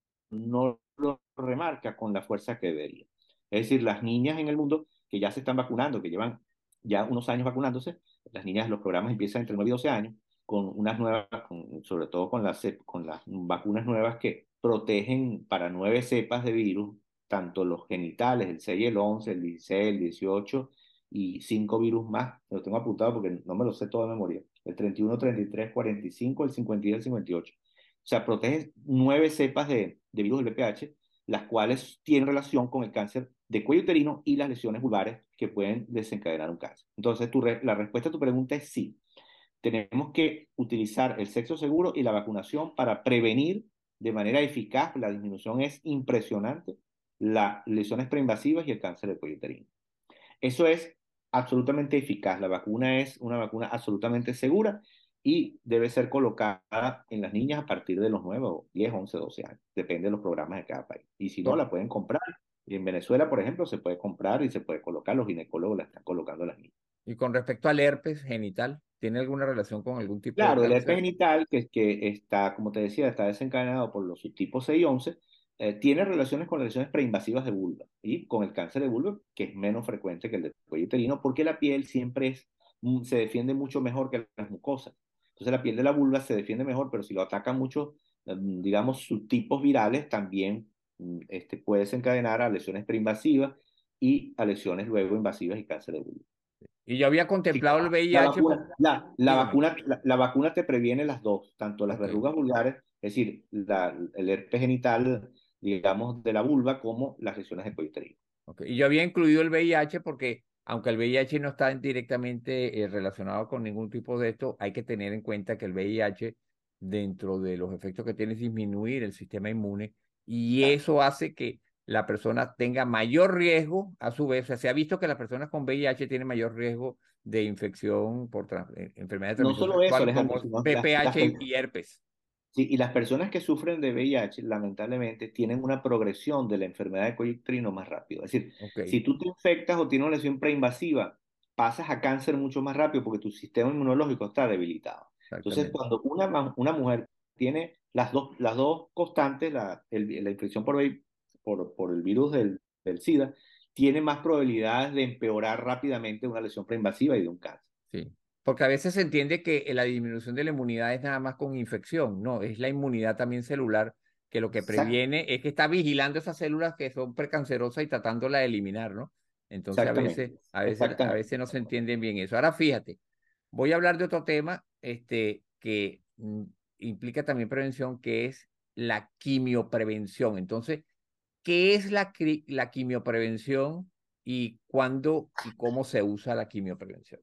no lo remarca con la fuerza que debería. Es decir, las niñas en el mundo que ya se están vacunando, que llevan ya unos años vacunándose, las niñas, los programas empiezan entre nueve y doce años, con unas nuevas, con, sobre todo con las, con las vacunas nuevas que protegen para nueve cepas de virus, tanto los genitales, el seis, el once, el dieciséis, el dieciocho y cinco virus más, lo tengo apuntado porque no me lo sé todo de memoria, el treinta y uno, treinta y tres, cuarenta y cinco, el cincuenta y el cincuenta y ocho. O sea, protege nueve cepas de, de virus del V P H, las cuales tienen relación con el cáncer de cuello uterino y las lesiones vulvares que pueden desencadenar un cáncer. Entonces, tu re la respuesta a tu pregunta es sí. Tenemos que utilizar el sexo seguro y la vacunación para prevenir de manera eficaz, la disminución es impresionante, las lesiones preinvasivas y el cáncer de cuello uterino. Eso es absolutamente eficaz. La vacuna es una vacuna absolutamente segura y debe ser colocada en las niñas a partir de los nueve, diez, once, doce años. Depende de los programas de cada país. Y si no, Con, la pueden comprar. Y en Venezuela, por ejemplo, se puede comprar y se puede colocar. Los ginecólogos la están colocando a las niñas. y con respecto al herpes genital, ¿tiene alguna relación con algún tipo de Claro, el herpes cáncer? genital, que, que está, como te decía, está desencadenado por los subtipos seis y once, eh, tiene relaciones con lesiones preinvasivas de vulva y con el cáncer de vulva, que es menos frecuente que el de cuello uterino, porque la piel siempre es, mm, se defiende mucho mejor que las mucosas. Entonces la piel de la vulva se defiende mejor, pero si lo atacan mucho, eh, digamos, subtipos virales, también mm, este, puede desencadenar a lesiones preinvasivas y a lesiones luego invasivas y cáncer de vulva. Y yo había Sí, contemplado el la V I H, por- vacuna, la, la dígame. vacuna, la, la vacuna te previene las dos, tanto las Ok, verrugas vulgares, es decir, la, el herpes genital, digamos, de la vulva, como las lesiones de cuello uterino. ok. Y yo había incluido el V I H porque, aunque el V I H no está directamente eh, relacionado con ningún tipo de esto, hay que tener en cuenta que el V I H, dentro de los efectos que tiene, es disminuir el sistema inmune y Claro. eso hace que la persona tenga mayor riesgo, a su vez. O sea, se ha visto que las personas con V I H tienen mayor riesgo de infección por tra- eh, enfermedad de No transmisión solo eso, sexual, Alejandro, como sino las, las, V P H y, per- y herpes. sí, y las personas que sufren de V I H, lamentablemente, tienen una progresión de la enfermedad de cuello uterino más rápido. Es decir, Ok, si tú te infectas o tienes una lesión preinvasiva, pasas a cáncer mucho más rápido porque tu sistema inmunológico está debilitado. Entonces, exactamente. cuando una, ma- una mujer tiene las dos, las dos constantes, la, el- la infección por, V I por, por el virus del, del SIDA, tiene más probabilidades de empeorar rápidamente una lesión preinvasiva y de un cáncer. Sí, porque a veces se entiende que la disminución de la inmunidad es nada más con infección, no, es la inmunidad también celular que lo que Exact- previene es que está vigilando esas células que son precancerosas y tratándolas de eliminar, ¿no? Entonces a veces, Exactamente, a veces, a exactamente. veces no se entienden bien eso. Ahora fíjate, voy a hablar de otro tema, este, que mm, implica también prevención, que es la quimioprevención. Entonces, ¿qué es la, cri- la quimioprevención y cuándo y cómo se usa la quimioprevención?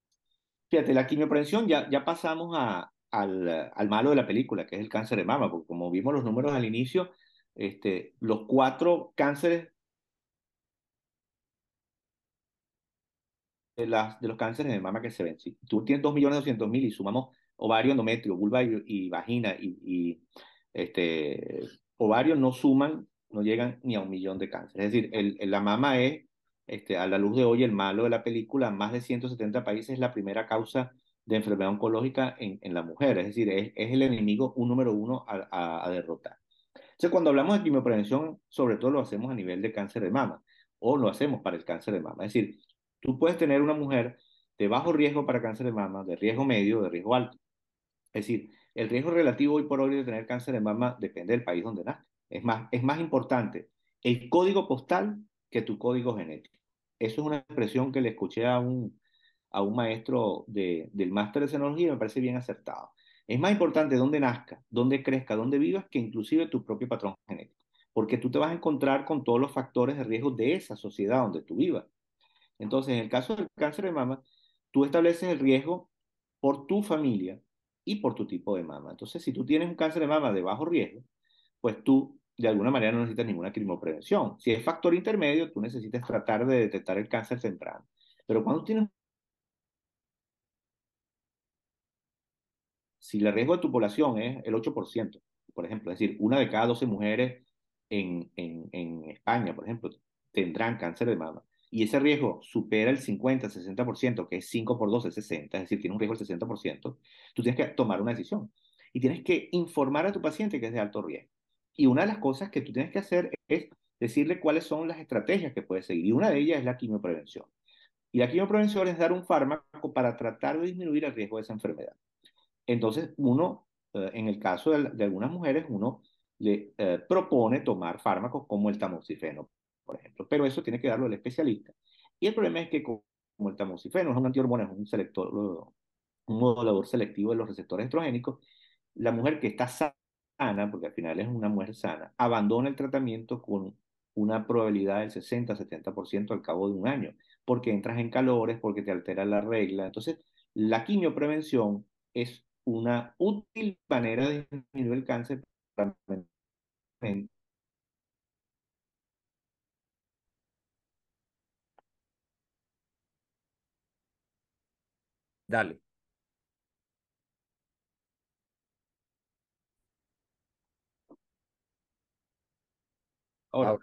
Fíjate, la quimioprevención ya, ya pasamos a, al, al malo de la película, que es el cáncer de mama, porque como vimos los números al inicio, este, los cuatro cánceres de, las, de los cánceres de mama que se ven. Si tú tienes dos millones doscientos mil y sumamos ovario, endometrio, vulva y, y vagina y, y, este, ovario no suman, no llegan ni a un millón de cánceres. Es decir, el, el- la mama es, este, a la luz de hoy, el malo de la película, más de ciento setenta países, es la primera causa de enfermedad oncológica en, en la mujer. Es decir, es, es el enemigo un número uno a, a, a derrotar. Entonces, cuando hablamos de quimioprevención, sobre todo lo hacemos a nivel de cáncer de mama o lo hacemos para el cáncer de mama. Es decir, tú puedes tener una mujer de bajo riesgo para cáncer de mama, de riesgo medio, de riesgo alto. Es decir, el riesgo relativo hoy por hoy de tener cáncer de mama depende del país donde nazca. Es más, es más importante el código postal que tu código genético. Eso es una expresión que le escuché a un, a un maestro de, del máster de senología me parece bien acertado. Es más importante dónde nazca, dónde crezca, dónde vivas, que inclusive tu propio patrón genético, porque tú te vas a encontrar con todos los factores de riesgo de esa sociedad donde tú vivas. Entonces, en el caso del cáncer de mama, tú estableces el riesgo por tu familia y por tu tipo de mama. Entonces, si tú tienes un cáncer de mama de bajo riesgo, pues tú de alguna manera no necesitas ninguna quimioprevención. Si es factor intermedio, tú necesitas tratar de detectar el cáncer temprano. Pero cuando tienes, si el riesgo de tu población es el ocho por ciento, por ejemplo, es decir, una de cada doce mujeres en, en, en España, por ejemplo, tendrán cáncer de mama, y ese riesgo supera el cincuenta-sesenta por ciento, que es cinco por doce, sesenta, es decir, tiene un riesgo del sesenta por ciento, tú tienes que tomar una decisión y tienes que informar a tu paciente que es de alto riesgo. Y una de las cosas que tú tienes que hacer es decirle cuáles son las estrategias que puede seguir, y una de ellas es la quimioprevención. Y la quimioprevención es dar un fármaco para tratar de disminuir el riesgo de esa enfermedad. Entonces, uno, eh, en el caso de, de, algunas mujeres, uno le eh, propone tomar fármacos como el tamoxifeno, por ejemplo, pero eso tiene que darlo el especialista. Y el problema es que como el tamoxifeno es un antihormona, es un selector, un modulador selectivo de los receptores estrogénicos, la mujer que está sana, porque al final es una mujer sana, abandona el tratamiento con una probabilidad del sesenta-setenta por ciento al cabo de un año, porque entras en calores, porque te altera la regla. Entonces, la quimioprevención es una útil manera de disminuir el cáncer. Dale. Ahora, Ahora,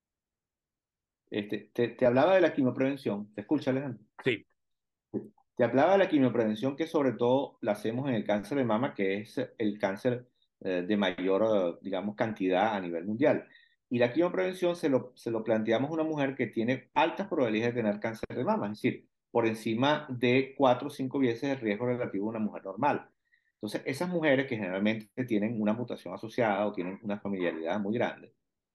este, te, te hablaba de la quimioprevención. ¿Te escucha, Alejandro? sí. Te hablaba de la quimioprevención, que sobre todo la hacemos en el cáncer de mama, que es el cáncer eh, de mayor, eh, digamos, cantidad a nivel mundial. Y la quimioprevención se lo, se lo planteamos a una mujer que tiene altas probabilidades de tener cáncer de mama, es decir, por encima de cuatro o cinco veces el riesgo relativo a una mujer normal. Entonces, esas mujeres que generalmente tienen una mutación asociada o tienen una familiaridad muy grande,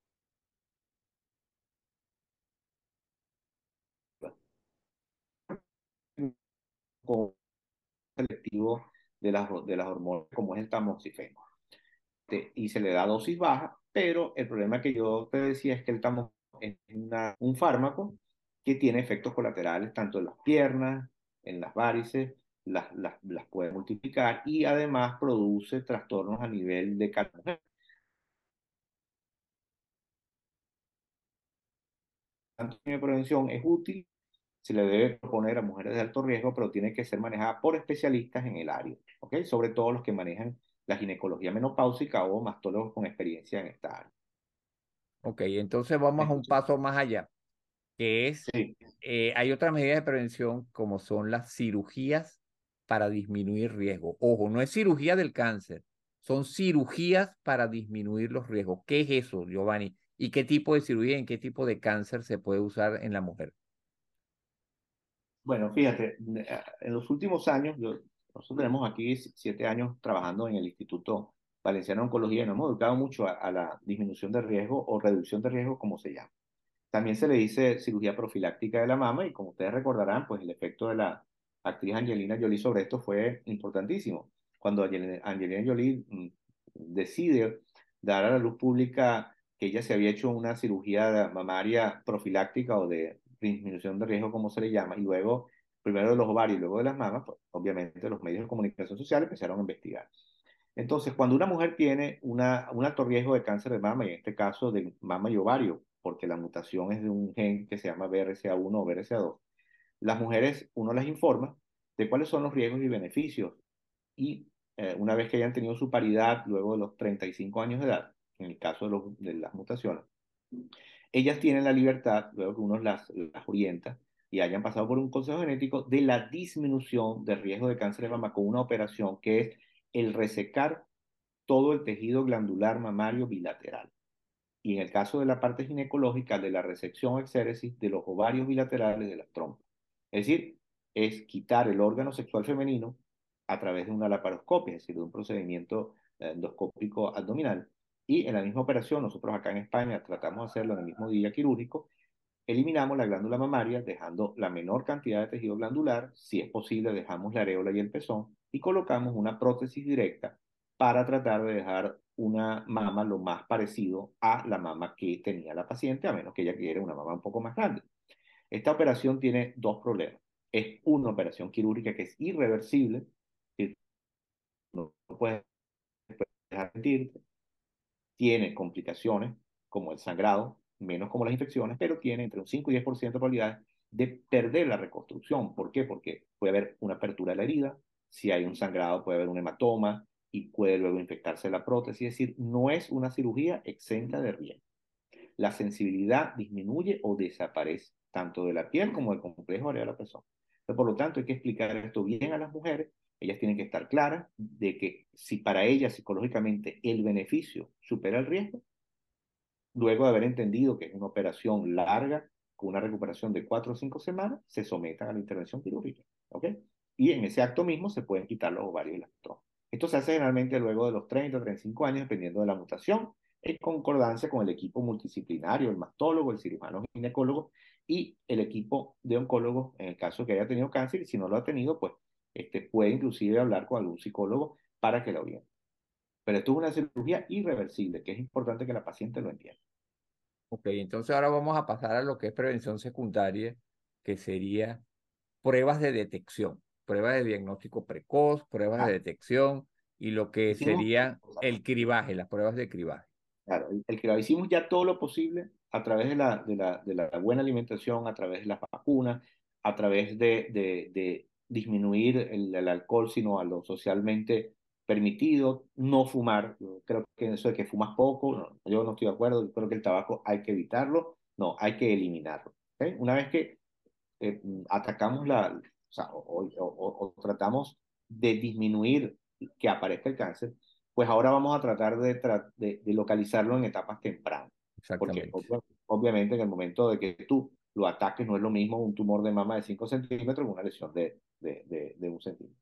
con selectivo de las, de las hormonas como es el tamoxifeno. Te, y se le da dosis baja, pero el problema que yo te decía es que el tamoxifeno es una, un fármaco que tiene efectos colaterales tanto en las piernas, en las varices, las, las, las puede multiplicar y además produce trastornos a nivel de calor. La prevención es útil, se le debe proponer a mujeres de alto riesgo, pero tiene que ser manejada por especialistas en el área, ¿ok? Sobre todo los que manejan la ginecología menopáusica o mastólogos con experiencia en esta área. Ok, entonces vamos a un paso más allá, que es, Sí. eh, hay otras medidas de prevención como son las cirugías para disminuir riesgo. Ojo, no es cirugía del cáncer, son cirugías para disminuir los riesgos. ¿Qué es eso, Giovanni? ¿Y qué tipo de cirugía, en qué tipo de cáncer se puede usar en la mujer? Bueno, fíjate, en los últimos años, yo- nosotros tenemos aquí siete años trabajando en el Instituto Valenciano de Oncología y nos hemos educado mucho a, a la disminución de riesgo o reducción de riesgo, como se llama. También se le dice cirugía profiláctica de la mama y como ustedes recordarán, pues el efecto de la actriz Angelina Jolie sobre esto fue importantísimo. Cuando Angelina Angelina Jolie mm, decide dar a la luz pública que ella se había hecho una cirugía mamaria profiláctica o de disminución de riesgo, como se le llama, y luego, primero de los ovarios y luego de las mamas, pues obviamente los medios de comunicación social empezaron a investigar. Entonces, cuando una mujer tiene una, un alto riesgo de cáncer de mama, y en este caso de mama y ovario, porque la mutación es de un gen que se llama B R C A uno o B R C A dos, las mujeres uno las informa de cuáles son los riesgos y beneficios. Y eh, una vez que hayan tenido su paridad, luego de los treinta y cinco años de edad, en el caso de, los, de las mutaciones, ellas tienen la libertad, luego que uno las, las orienta y hayan pasado por un consejo genético, de la disminución del riesgo de cáncer de mama con una operación que es el resecar todo el tejido glandular mamario bilateral. Y en el caso de la parte ginecológica, de la resección exéresis de los ovarios bilaterales de las trompas. Es decir, es quitar el órgano sexual femenino a través de una laparoscopia, es decir, de un procedimiento endoscópico abdominal. Y en la misma operación, nosotros acá en España tratamos de hacerlo en el mismo día quirúrgico, eliminamos la glándula mamaria dejando la menor cantidad de tejido glandular, si es posible dejamos la areola y el pezón y colocamos una prótesis directa para tratar de dejar una mama lo más parecido a la mama que tenía la paciente, a menos que ella quiera una mama un poco más grande. Esta operación tiene dos problemas. Es una operación quirúrgica que es irreversible, que no puedes dejar de mentirte, tiene complicaciones como el sangrado, menos como las infecciones, pero tiene entre un cinco y diez por ciento de probabilidad de perder la reconstrucción. ¿Por qué? Porque puede haber una apertura de la herida, si hay un sangrado puede haber un hematoma y puede luego infectarse la prótesis, es decir, no es una cirugía exenta de riesgo. La sensibilidad disminuye o desaparece, tanto de la piel como del complejo de la persona. Entonces, por lo tanto, hay que explicar esto bien a las mujeres. Ellas tienen que estar claras de que si para ellas psicológicamente el beneficio supera el riesgo, luego de haber entendido que es una operación larga, con una recuperación de cuatro o cinco semanas, se sometan a la intervención quirúrgica. ¿Ok? Y en ese acto mismo se pueden quitar los ovarios y las trompas. Esto se hace generalmente luego de los treinta o treinta y cinco años, dependiendo de la mutación, en concordancia con el equipo multidisciplinario, el mastólogo, el cirujano ginecólogo y el equipo de oncólogos, en el caso que haya tenido cáncer, y si no lo ha tenido, pues este, puede inclusive hablar con algún psicólogo para que lo oriente. Pero esto es una cirugía irreversible, que es importante que la paciente lo entienda. Ok, entonces ahora vamos a pasar a lo que es prevención secundaria, que sería pruebas de detección, pruebas de diagnóstico precoz, pruebas de Ah, detección y lo que hicimos, sería el cribaje, las pruebas de cribaje. claro, el, el que hicimos ya todo lo posible a través de la, de la, de la buena alimentación, a través de las vacunas, a través de, de, de disminuir el, el alcohol, sino a lo socialmente permitido, no fumar. Yo creo que eso de que fumas poco, no, yo no estoy de acuerdo, yo creo que el tabaco hay que evitarlo, no, hay que eliminarlo. ¿Ok? Una vez que eh, atacamos la, o, sea, o, o, o, o tratamos de disminuir que aparezca el cáncer, pues ahora vamos a tratar de, tra de, de localizarlo en etapas tempranas. Porque Exactamente. ob obviamente en el momento de que tú lo ataques no es lo mismo un tumor de mama de cinco centímetros que una lesión de, de, de, de un centímetro.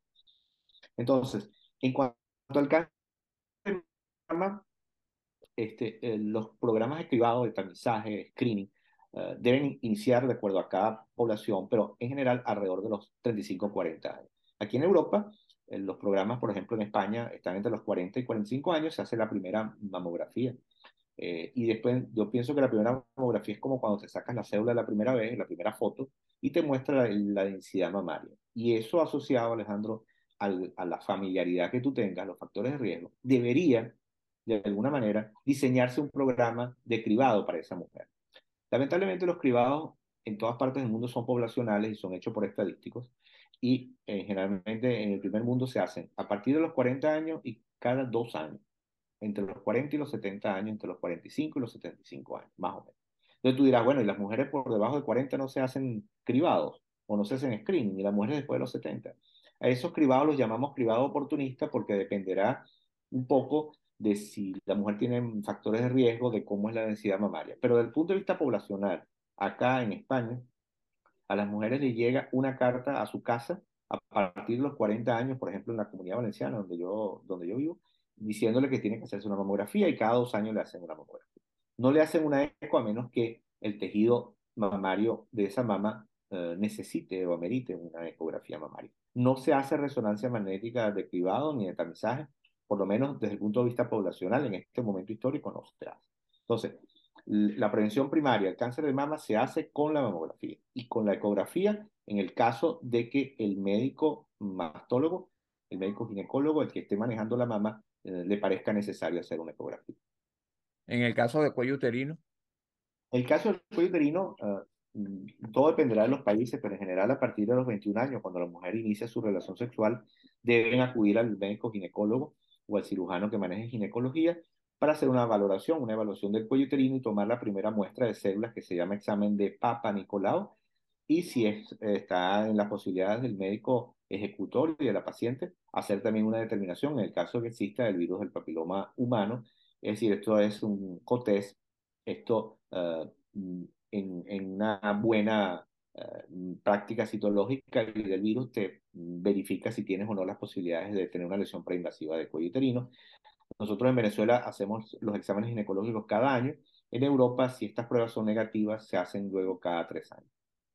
Entonces, en cuanto al cáncer de mama, este, eh, los programas de cribado, de tamizaje, screening, uh, deben iniciar de acuerdo a cada población, pero en general alrededor de los treinta y cinco a cuarenta años. Aquí en Europa, eh, los programas, por ejemplo, en España, están entre los cuarenta y cuarenta y cinco años, se hace la primera mamografía. Eh, y después, yo pienso que la primera mamografía es como cuando te sacas la cédula la primera vez, la primera foto, y te muestra la, la densidad mamaria. Y eso asociado, Alejandro, al, a la familiaridad que tú tengas, los factores de riesgo, debería de alguna manera, diseñarse un programa de cribado para esa mujer. Lamentablemente los cribados en todas partes del mundo son poblacionales y son hechos por estadísticos y eh, generalmente en el primer mundo se hacen a partir de los cuarenta años y cada dos años, entre los cuarenta y los setenta años, entre los cuarenta y cinco y los setenta y cinco años, más o menos. Entonces tú dirás, bueno, y las mujeres por debajo de cuarenta no se hacen cribados o no se hacen screening, y las mujeres después de los setenta. A esos cribados los llamamos cribado oportunista porque dependerá un poco de si la mujer tiene factores de riesgo, de cómo es la densidad mamaria. Pero desde el punto de vista poblacional, acá en España, a las mujeres les llega una carta a su casa a partir de los cuarenta años, por ejemplo, en la Comunidad Valenciana, donde yo, donde yo vivo, diciéndole que tiene que hacerse una mamografía y cada dos años le hacen una mamografía. No le hacen una eco a menos que el tejido mamario de esa mama eh, necesite o amerite una ecografía mamaria. No se hace resonancia magnética de cribado ni de tamizaje, por lo menos desde el punto de vista poblacional, en este momento histórico no se hace. Entonces, la prevención primaria del cáncer de mama se hace con la mamografía y con la ecografía en el caso de que el médico mastólogo, el médico ginecólogo, el que esté manejando la mama, eh, le parezca necesario hacer una ecografía. En el caso de cuello uterino, El caso del cuello uterino, uh, todo dependerá de los países, pero en general a partir de los veintiún años, cuando la mujer inicia su relación sexual, deben acudir al médico ginecólogo o al cirujano que maneje ginecología para hacer una valoración, una evaluación del cuello uterino y tomar la primera muestra de células que se llama examen de Papa Nicolau. Y si es, está en las posibilidades del médico ejecutor y de la paciente, hacer también una determinación en el caso de que exista el virus del papiloma humano. Es decir, esto es un COTES, esto uh, en, en, una buena uh, práctica citológica y del virus te verifica si tienes o no las posibilidades de tener una lesión preinvasiva de cuello uterino. Nosotros en Venezuela hacemos los exámenes ginecológicos cada año En Europa, si estas pruebas son negativas, se hacen luego cada tres años.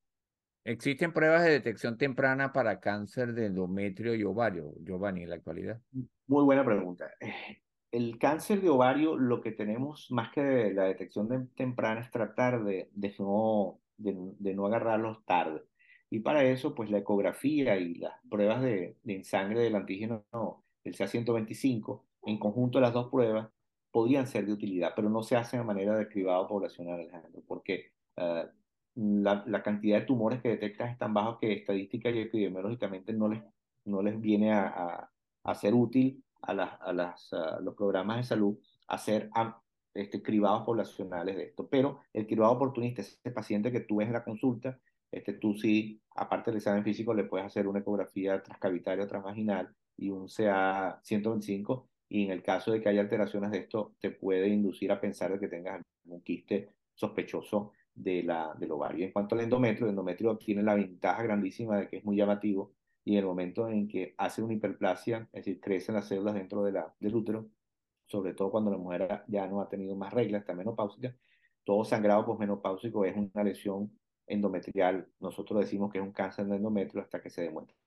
¿Existen pruebas de detección temprana para cáncer de endometrio y ovario, Giovanni, en la actualidad? Muy buena pregunta. Eh, El cáncer de ovario, lo que tenemos más que la detección de- temprana es tratar de, de no, de, de no agarrarlos tarde. Y para eso, pues la ecografía y las pruebas de, de en sangre del antígeno, el C A ciento veinticinco, en conjunto las dos pruebas, podrían ser de utilidad, pero no se hacen a manera de cribado poblacional, Alejandro, porque eh, la, la cantidad de tumores que detectas es tan baja que estadística y epidemiológicamente no les, no les viene a, a a ser útil a, las, a las, a los programas de salud hacer este, cribados poblacionales de esto. Pero el cribado oportunista es ese paciente que tú ves en la consulta, este, tú sí, aparte del examen físico, le puedes hacer una ecografía transcavitaria o transvaginal y un C A ciento veinticinco, y en el caso de que haya alteraciones de esto, te puede inducir a pensar de que tengas algún quiste sospechoso de la, del ovario. En cuanto al endometrio, el endometrio tiene la ventaja grandísima de que es muy llamativo, y en el momento en que hace una hiperplasia, es decir, crecen las células dentro de la, del útero, sobre todo cuando la mujer ya no ha tenido más reglas, está menopáusica, todo sangrado posmenopáusico es una lesión endometrial. Nosotros decimos que es un cáncer de endometrio hasta que se demuestre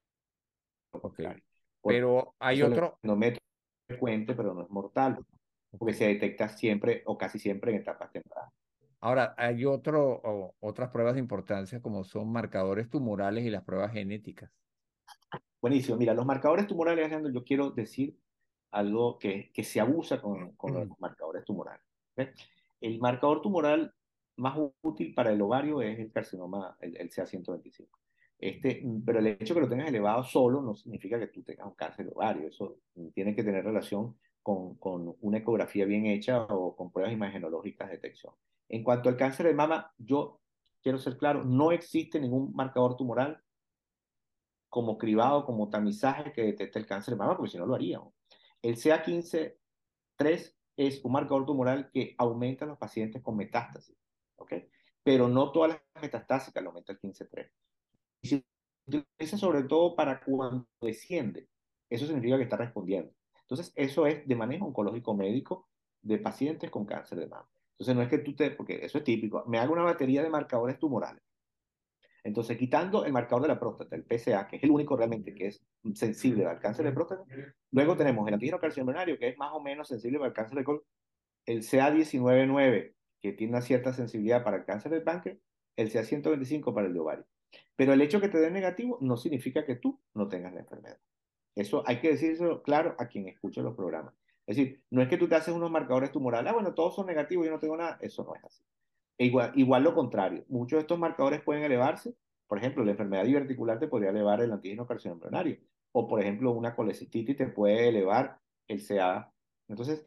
lo Ok. contrario. Por Pero hay eso el otro, endometrio es frecuente, pero no es mortal, ok. porque se detecta siempre o casi siempre en etapas tempranas. Ahora, hay otro, o- otras pruebas de importancia como son marcadores tumorales y las pruebas genéticas. Buenísimo. Mira, los marcadores tumorales, Alejandro, yo quiero decir algo que, que se abusa con, con los marcadores tumorales. ¿Ves? El marcador tumoral más útil para el ovario es el carcinoma, el, el C A ciento veinticinco. Este, pero el hecho de que lo tengas elevado solo no significa que tú tengas un cáncer de ovario. Eso tiene que tener relación con, con una ecografía bien hecha o con pruebas imagenológicas de detección. En cuanto al cáncer de mama, yo quiero ser claro, no existe ningún marcador tumoral como cribado, como tamizaje que detecte el cáncer de mama, porque si no lo haríamos. El C A quince tres es un marcador tumoral que aumenta en los pacientes con metástasis, ¿ok? Pero no todas las metastásicas lo aumenta el quince tres. Y se utiliza sobre todo para cuando desciende. Eso significa que está respondiendo. Entonces, eso es de manejo oncológico médico de pacientes con cáncer de mama. Entonces, no es que tú te, porque eso es típico, me hago una batería de marcadores tumorales. Entonces, quitando el marcador de la próstata, el P S A, que es el único realmente que es sensible al cáncer de próstata, luego tenemos el antígeno carcinoembrionario, que es más o menos sensible al cáncer de colon, el C A diecinueve nueve, que tiene una cierta sensibilidad para el cáncer del páncreas, el C A ciento veinticinco para el de ovario. Pero el hecho que te dé negativo no significa que tú no tengas la enfermedad. Eso hay que decírselo claro a quien escuche los programas. Es decir, no es que tú te haces unos marcadores tumorales, ah, bueno, todos son negativos, yo no tengo nada. Eso no es así. E igual, igual lo contrario, muchos de estos marcadores pueden elevarse. Por ejemplo, la enfermedad diverticular te podría elevar el antígeno carcinoembrionario. O, por ejemplo, una colecistitis te puede elevar el C A. Entonces,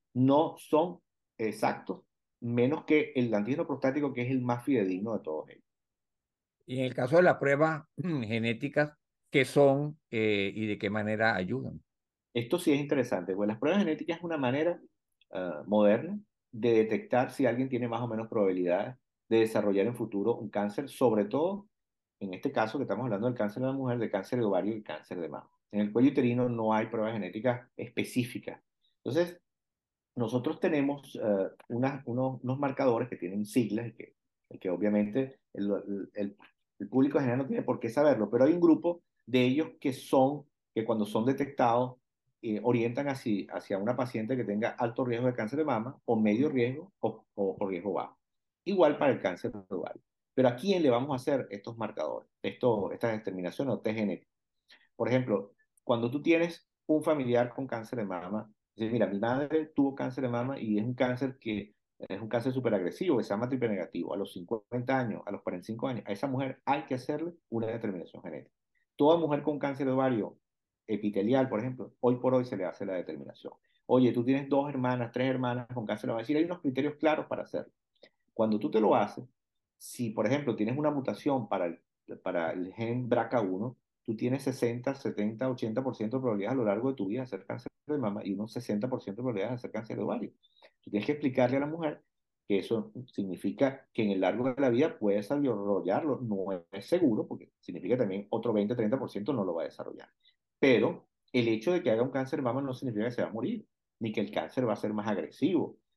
no son exactos, menos que el antígeno prostático, que es el más fidedigno de todos ellos. Y en el caso de las pruebas genéticas, ¿qué son eh, y de qué manera ayudan? Esto sí es interesante, pues las pruebas genéticas es una manera uh, moderna de detectar si alguien tiene más o menos probabilidades de desarrollar en futuro un cáncer, sobre todo en este caso que estamos hablando del cáncer de la mujer, de cáncer de ovario y cáncer de mama. En el cuello uterino no hay pruebas genéticas específicas. Entonces, nosotros tenemos uh, unas, unos, unos marcadores que tienen siglas y que, y que obviamente el, el, el público en general no tiene por qué saberlo, pero hay un grupo de ellos que son, que cuando son detectados, eh, orientan hacia, hacia una paciente que tenga alto riesgo de cáncer de mama o medio riesgo o, o, o riesgo bajo. Igual para el cáncer de ovario. Pero ¿a quién le vamos a hacer estos marcadores, esto, estas determinaciones o test genéticos? Por ejemplo, cuando tú tienes un familiar con cáncer de mama, dices, mira, mi madre tuvo cáncer de mama y es un cáncer que es un cáncer súper agresivo, que se llama triple negativo. A los cincuenta años, a los cuarenta y cinco años, a esa mujer hay que hacerle una determinación genética. Toda mujer con cáncer de ovario epitelial, por ejemplo, hoy por hoy se le hace la determinación. Oye, tú tienes dos hermanas, tres hermanas con cáncer de ovario. Es decir, hay unos criterios claros para hacerlo. Cuando tú te lo haces, si por ejemplo tienes una mutación para el, para el gen B R C A uno, tú tienes sesenta, setenta, ochenta por ciento de probabilidades a lo largo de tu vida de hacer cáncer de mama y unos sesenta por ciento de probabilidades de hacer cáncer de ovario. Tú tienes que explicarle a la mujer que eso significa que en el largo de la vida puede desarrollarlo. No es seguro, porque significa también otro veinte, treinta por ciento no lo va a desarrollar. Pero el hecho de que haga un cáncer de mama no significa que se va a morir, ni que el cáncer va a ser más agresivo.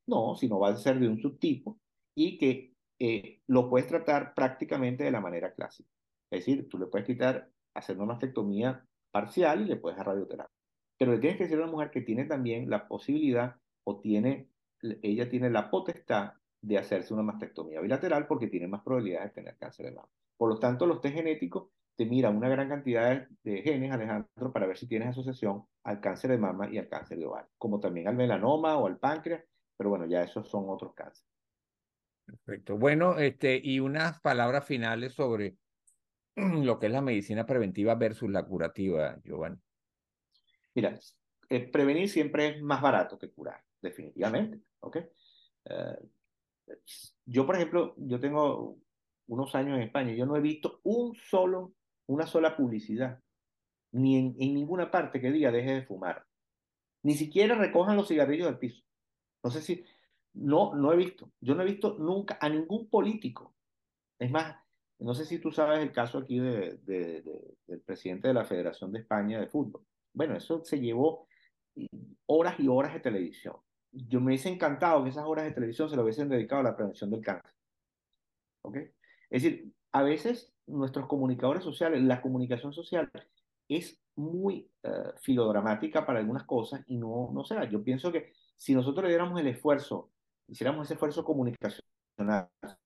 No, sino va a ser de un subtipo y que eh, lo puedes tratar prácticamente de la manera clásica. Es decir, tú le puedes quitar, hacer una mastectomía parcial y le puedes dar radioterapia. Pero le tienes que decir a una mujer que tiene también la posibilidad o tiene, ella tiene la potestad de hacerse una mastectomía bilateral porque tiene más probabilidades de tener cáncer de mama. Por lo tanto, los test genéticos te miran una gran cantidad de genes, Alejandro, para ver si tienes asociación al cáncer de mama y al cáncer de ovario, como también al melanoma o al páncreas, pero bueno, ya esos son otros cánceres. Perfecto. Bueno, este, y unas palabras finales sobre lo que es la medicina preventiva versus la curativa, Giovanni. Mira, eh, prevenir siempre es más barato que curar, definitivamente, ¿ok? Eh, yo, por ejemplo, yo tengo unos años en España, yo no he visto un solo, una sola publicidad, ni en, en ninguna parte que diga deje de fumar. Ni siquiera recojan los cigarrillos del piso. No sé si, no, no he visto. Yo no he visto nunca a ningún político. Es más, no sé si tú sabes el caso aquí de, de- de- del presidente de la Federación de España de Fútbol. Bueno, eso se llevó horas y horas de televisión. Yo me hubiese encantado que esas horas de televisión se lo hubiesen dedicado a la prevención del cáncer. ¿Ok? Es decir, a veces nuestros comunicadores sociales, la comunicación social es muy eh, filodramática para algunas cosas y no, no sé, yo pienso que si nosotros le diéramos el esfuerzo, hiciéramos ese esfuerzo comunicacional,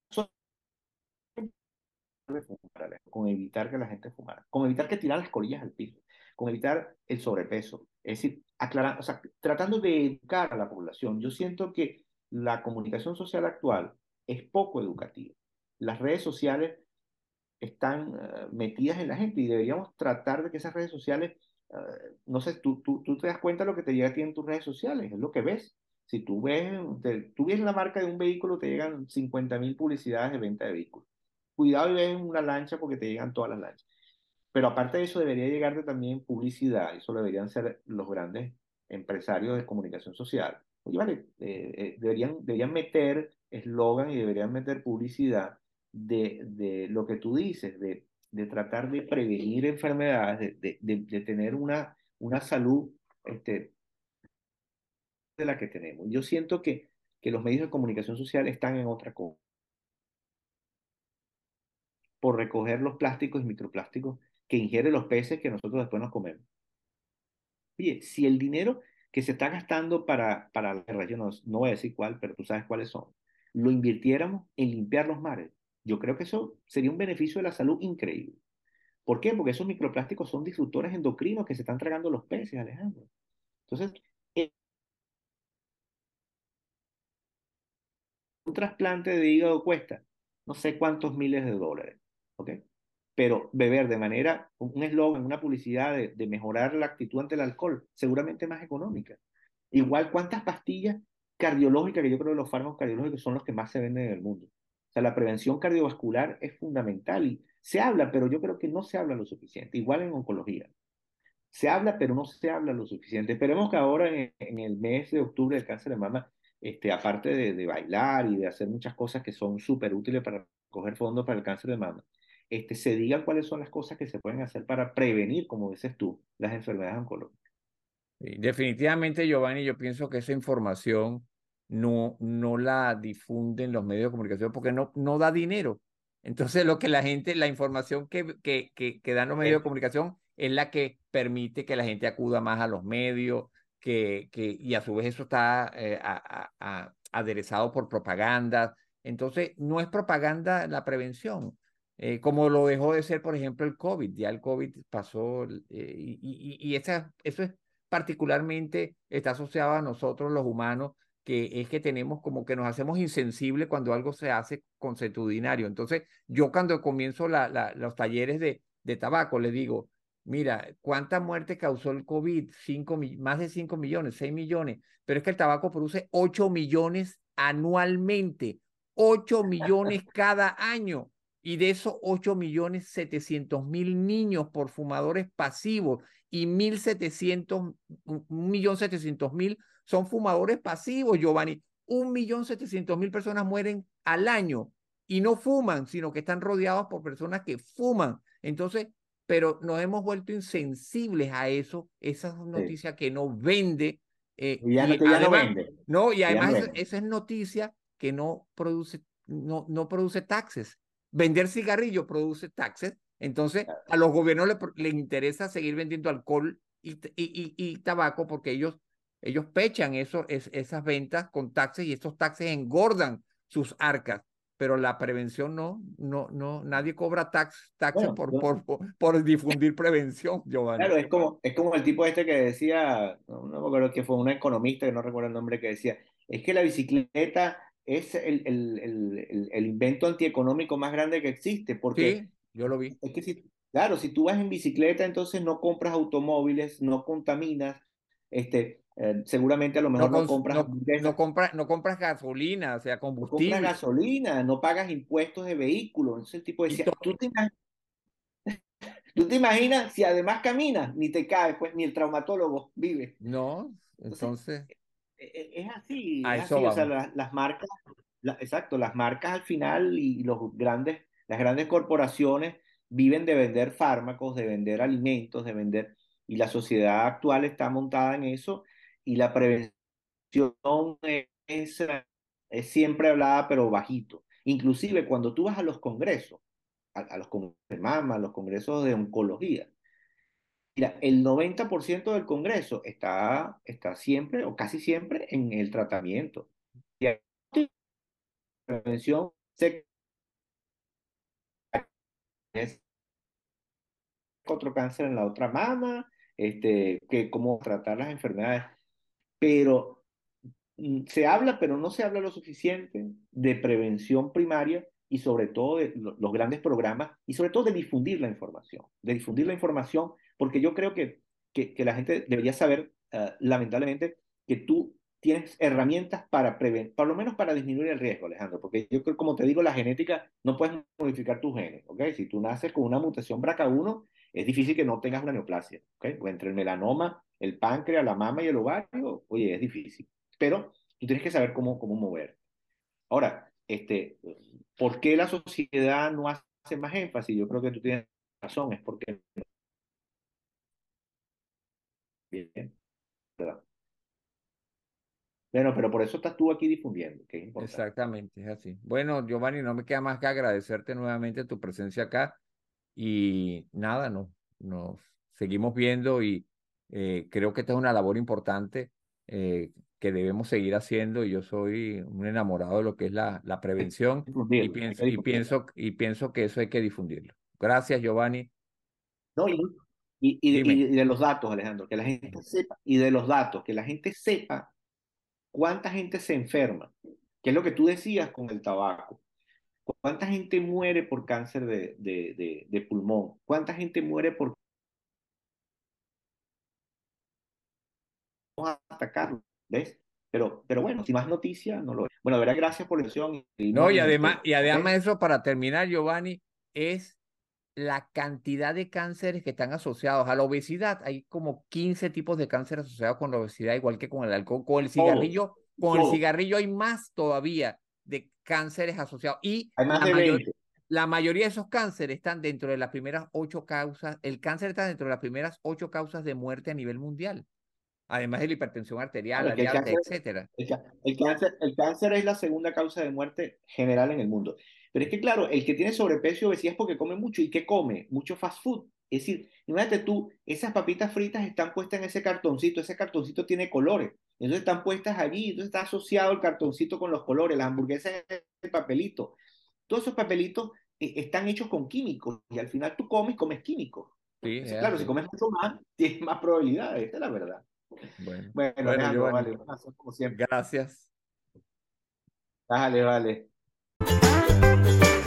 de fumar, con evitar que la gente fumara, con evitar que tirar las colillas al piso, con evitar el sobrepeso. Es decir, aclarar, o sea, tratando de educar a la población. Yo siento que la comunicación social actual es poco educativa. Las redes sociales están uh, metidas en la gente y deberíamos tratar de que esas redes sociales, uh, no sé, tú, tú, tú te das cuenta de lo que te llega a ti en tus redes sociales, es lo que ves. Si tú ves, te, tú ves la marca de un vehículo, te llegan cincuenta mil publicidades de venta de vehículos. Cuidado y ves una lancha porque te llegan todas las lanchas. Pero aparte de eso, debería llegarte también publicidad. Eso lo deberían ser los grandes empresarios de comunicación social. Oye, vale, eh, eh, deberían, deberían meter eslogan y deberían meter publicidad de, de lo que tú dices, de, de tratar de prevenir enfermedades, de, de, de, de tener una, una salud este, de la que tenemos. Yo siento que, que los medios de comunicación social están en otra cosa, por recoger los plásticos y microplásticos que ingieren los peces que nosotros después nos comemos. Oye, si el dinero que se está gastando para, para la guerra, yo no, no voy a decir cuál, pero tú sabes cuáles son, lo invirtiéramos en limpiar los mares, yo creo que eso sería un beneficio de la salud increíble. ¿Por qué? Porque esos microplásticos son disruptores endocrinos que se están tragando los peces, Alejandro. Entonces, eh, un trasplante de hígado cuesta no sé cuántos miles de dólares, ¿ok? Pero beber de manera, un eslogan, una publicidad de, de mejorar la actitud ante el alcohol, seguramente más económica. Igual, ¿cuántas pastillas cardiológicas, que yo creo que los fármacos cardiológicos son los que más se venden en el mundo? O sea, la prevención cardiovascular es fundamental y se habla, pero yo creo que no se habla lo suficiente. Igual en oncología. Se habla, pero no se habla lo suficiente. Esperemos que ahora en, en el mes de octubre del cáncer de mama, este, aparte de, de bailar y de hacer muchas cosas que son súper útiles para coger fondos para el cáncer de mama, este, se digan cuáles son las cosas que se pueden hacer para prevenir, como dices tú, las enfermedades oncológicas. Sí, definitivamente, Giovanni, yo pienso que esa información no, no la difunden los medios de comunicación porque no, no da dinero. Entonces, lo que la gente, la información que, que, que, que dan los medios de Eh, comunicación es la que permite que la gente acuda más a los medios, que, que, y a su vez eso está eh, a, a, a, aderezado por propaganda. Entonces, no es propaganda la prevención. Eh, como lo dejó de ser, por ejemplo, el COVID. Ya el COVID pasó eh, y, y, y esa, eso es particularmente está asociado a nosotros los humanos, que es que tenemos como que nos hacemos insensibles cuando algo se hace consuetudinario. Entonces, yo cuando comienzo la, la, los talleres de, de tabaco, les digo, mira, ¿cuánta muerte causó el COVID? Cinco, más de cinco millones, seis millones, pero es que el tabaco produce ocho millones anualmente, ocho millones cada año. Y de esos ocho millones setecientos mil niños por fumadores pasivos y mil setecientos, un millón setecientos mil son fumadores pasivos, Giovanni. Un millón setecientos mil personas mueren al año y no fuman, sino que están rodeados por personas que fuman. Entonces, pero nos hemos vuelto insensibles a eso, esa sí, noticia que no vende, Eh, Ya no, y que ya no además, vende. no, y Que ya no además eso, vende. eso es noticia que no produce, no, no produce taxes. Vender cigarrillos produce taxes. Entonces, a los gobiernos les, les interesa seguir vendiendo alcohol y, y, y, y tabaco porque ellos, ellos pechan eso, es, esas ventas con taxes y esos taxes engordan sus arcas. Pero la prevención no, no, no, nadie cobra tax, taxes Bueno, por, no, por, por, por difundir prevención, Giovanni. claro, es como, es como el tipo este que decía, no, no me acuerdo que fue un economista, que no recuerdo el nombre, que decía, es que la bicicleta es el, el, el, el, el invento antieconómico más grande que existe, porque Sí, yo lo vi. es que si, claro, si tú vas en bicicleta, entonces no compras automóviles, no contaminas, este, eh, seguramente a lo No, mejor no cons- compras no, no, hamburguesas, compra, no compras gasolina, o sea, no compras combustible. gasolina, no pagas impuestos de vehículos. Entonces el tipo Y decía, todo, ¿tú te, imag- tú te imaginas si además caminas, ni te caes, pues ni el traumatólogo vive? no, Entonces, entonces e- e- es así, a es eso así, o sea, vamos. la- las marcas, la- exacto, las marcas al final y los grandes, las grandes corporaciones viven de vender fármacos, de vender alimentos, de vender, y la sociedad actual está montada en eso, y la prevención es, es siempre hablada, pero bajito. Inclusive cuando tú vas a los congresos, a, a los congresos de mama, a los congresos de oncología, mira, el noventa por ciento del Congreso está, está siempre o casi siempre en el tratamiento. Y hay prevención, sé que es otro cáncer en la otra mama, este, que cómo tratar las enfermedades, pero mm, se habla, pero no se habla lo suficiente de prevención primaria y sobre todo de lo- los grandes programas y sobre todo de difundir la información, de difundir la información, porque yo creo que, que, que la gente debería saber, uh, lamentablemente, que tú tienes herramientas para prevenir, por lo menos para disminuir el riesgo, Alejandro, porque yo creo, como te digo, la genética no puedes modificar tus genes, ¿ok? Si tú naces con una mutación B R C A uno, es difícil que no tengas una neoplasia, ¿ok? O entre el melanoma, el páncreas, la mama y el ovario, oye, es difícil. Pero tú tienes que saber cómo, cómo mover. Ahora, este, ¿por qué la sociedad no hace más énfasis? Yo creo que tú tienes razón, es porque... Bien, ¿verdad? Bueno, pero por eso estás tú aquí difundiendo, que es importante. Exactamente, es así. Bueno, Giovanni, no me queda más que agradecerte nuevamente tu presencia acá y nada, no, nos seguimos viendo y eh, creo que esta es una labor importante eh, que debemos seguir haciendo y yo soy un enamorado de lo que es la, la prevención y Difundirlo, hay pienso, que y difundirlo. pienso, y pienso que eso hay que difundirlo. Gracias, Giovanni. No, y, y, y, Dime. y de los datos, Alejandro, que la gente sepa, y de los datos, que la gente sepa cuánta gente se enferma, que es lo que tú decías con el tabaco. ¿Cuánta gente muere por cáncer de, de, de, de pulmón? ¿Cuánta gente muere por atacarlo? ¿Ves? Pero, pero bueno, si más noticias, no lo es. Bueno, de verdad, gracias por la atención y No, seguimos y en el además, tema. y ¿Ok? además eso para terminar, Giovanni, es la cantidad de cánceres que están asociados a la obesidad. Hay como quince tipos de cáncer asociados con la obesidad, igual que con el alcohol. Con el Todo, cigarrillo, con el todo. cigarrillo hay más todavía de cánceres asociados. Y Hay más la de mayor, veinte. la mayoría de esos cánceres están dentro de las primeras ocho causas. El cáncer está dentro de las primeras ocho causas de muerte a nivel mundial, además de la hipertensión arterial, Claro, la es que el diabetes, cáncer, etcétera. el, ca- el cáncer, el cáncer es la segunda causa de muerte general en el mundo. Pero es que, claro, el que tiene sobrepeso y obesidad es porque come mucho. ¿Y qué come? Mucho fast food. Es decir, imagínate tú, esas papitas fritas están puestas en ese cartoncito, ese cartoncito tiene colores. Entonces están puestas allí, entonces está asociado el cartoncito con los colores, las hamburguesas en el papelito. Todos esos papelitos eh, están hechos con químicos y al final tú comes, comes químicos. Sí, es Entonces, claro, si así. comes mucho más, tienes más probabilidades, esta es la verdad. Bueno, Bueno, bueno, Alejandro, Giovanni, vale, un placer como siempre. gracias. Dale, vale.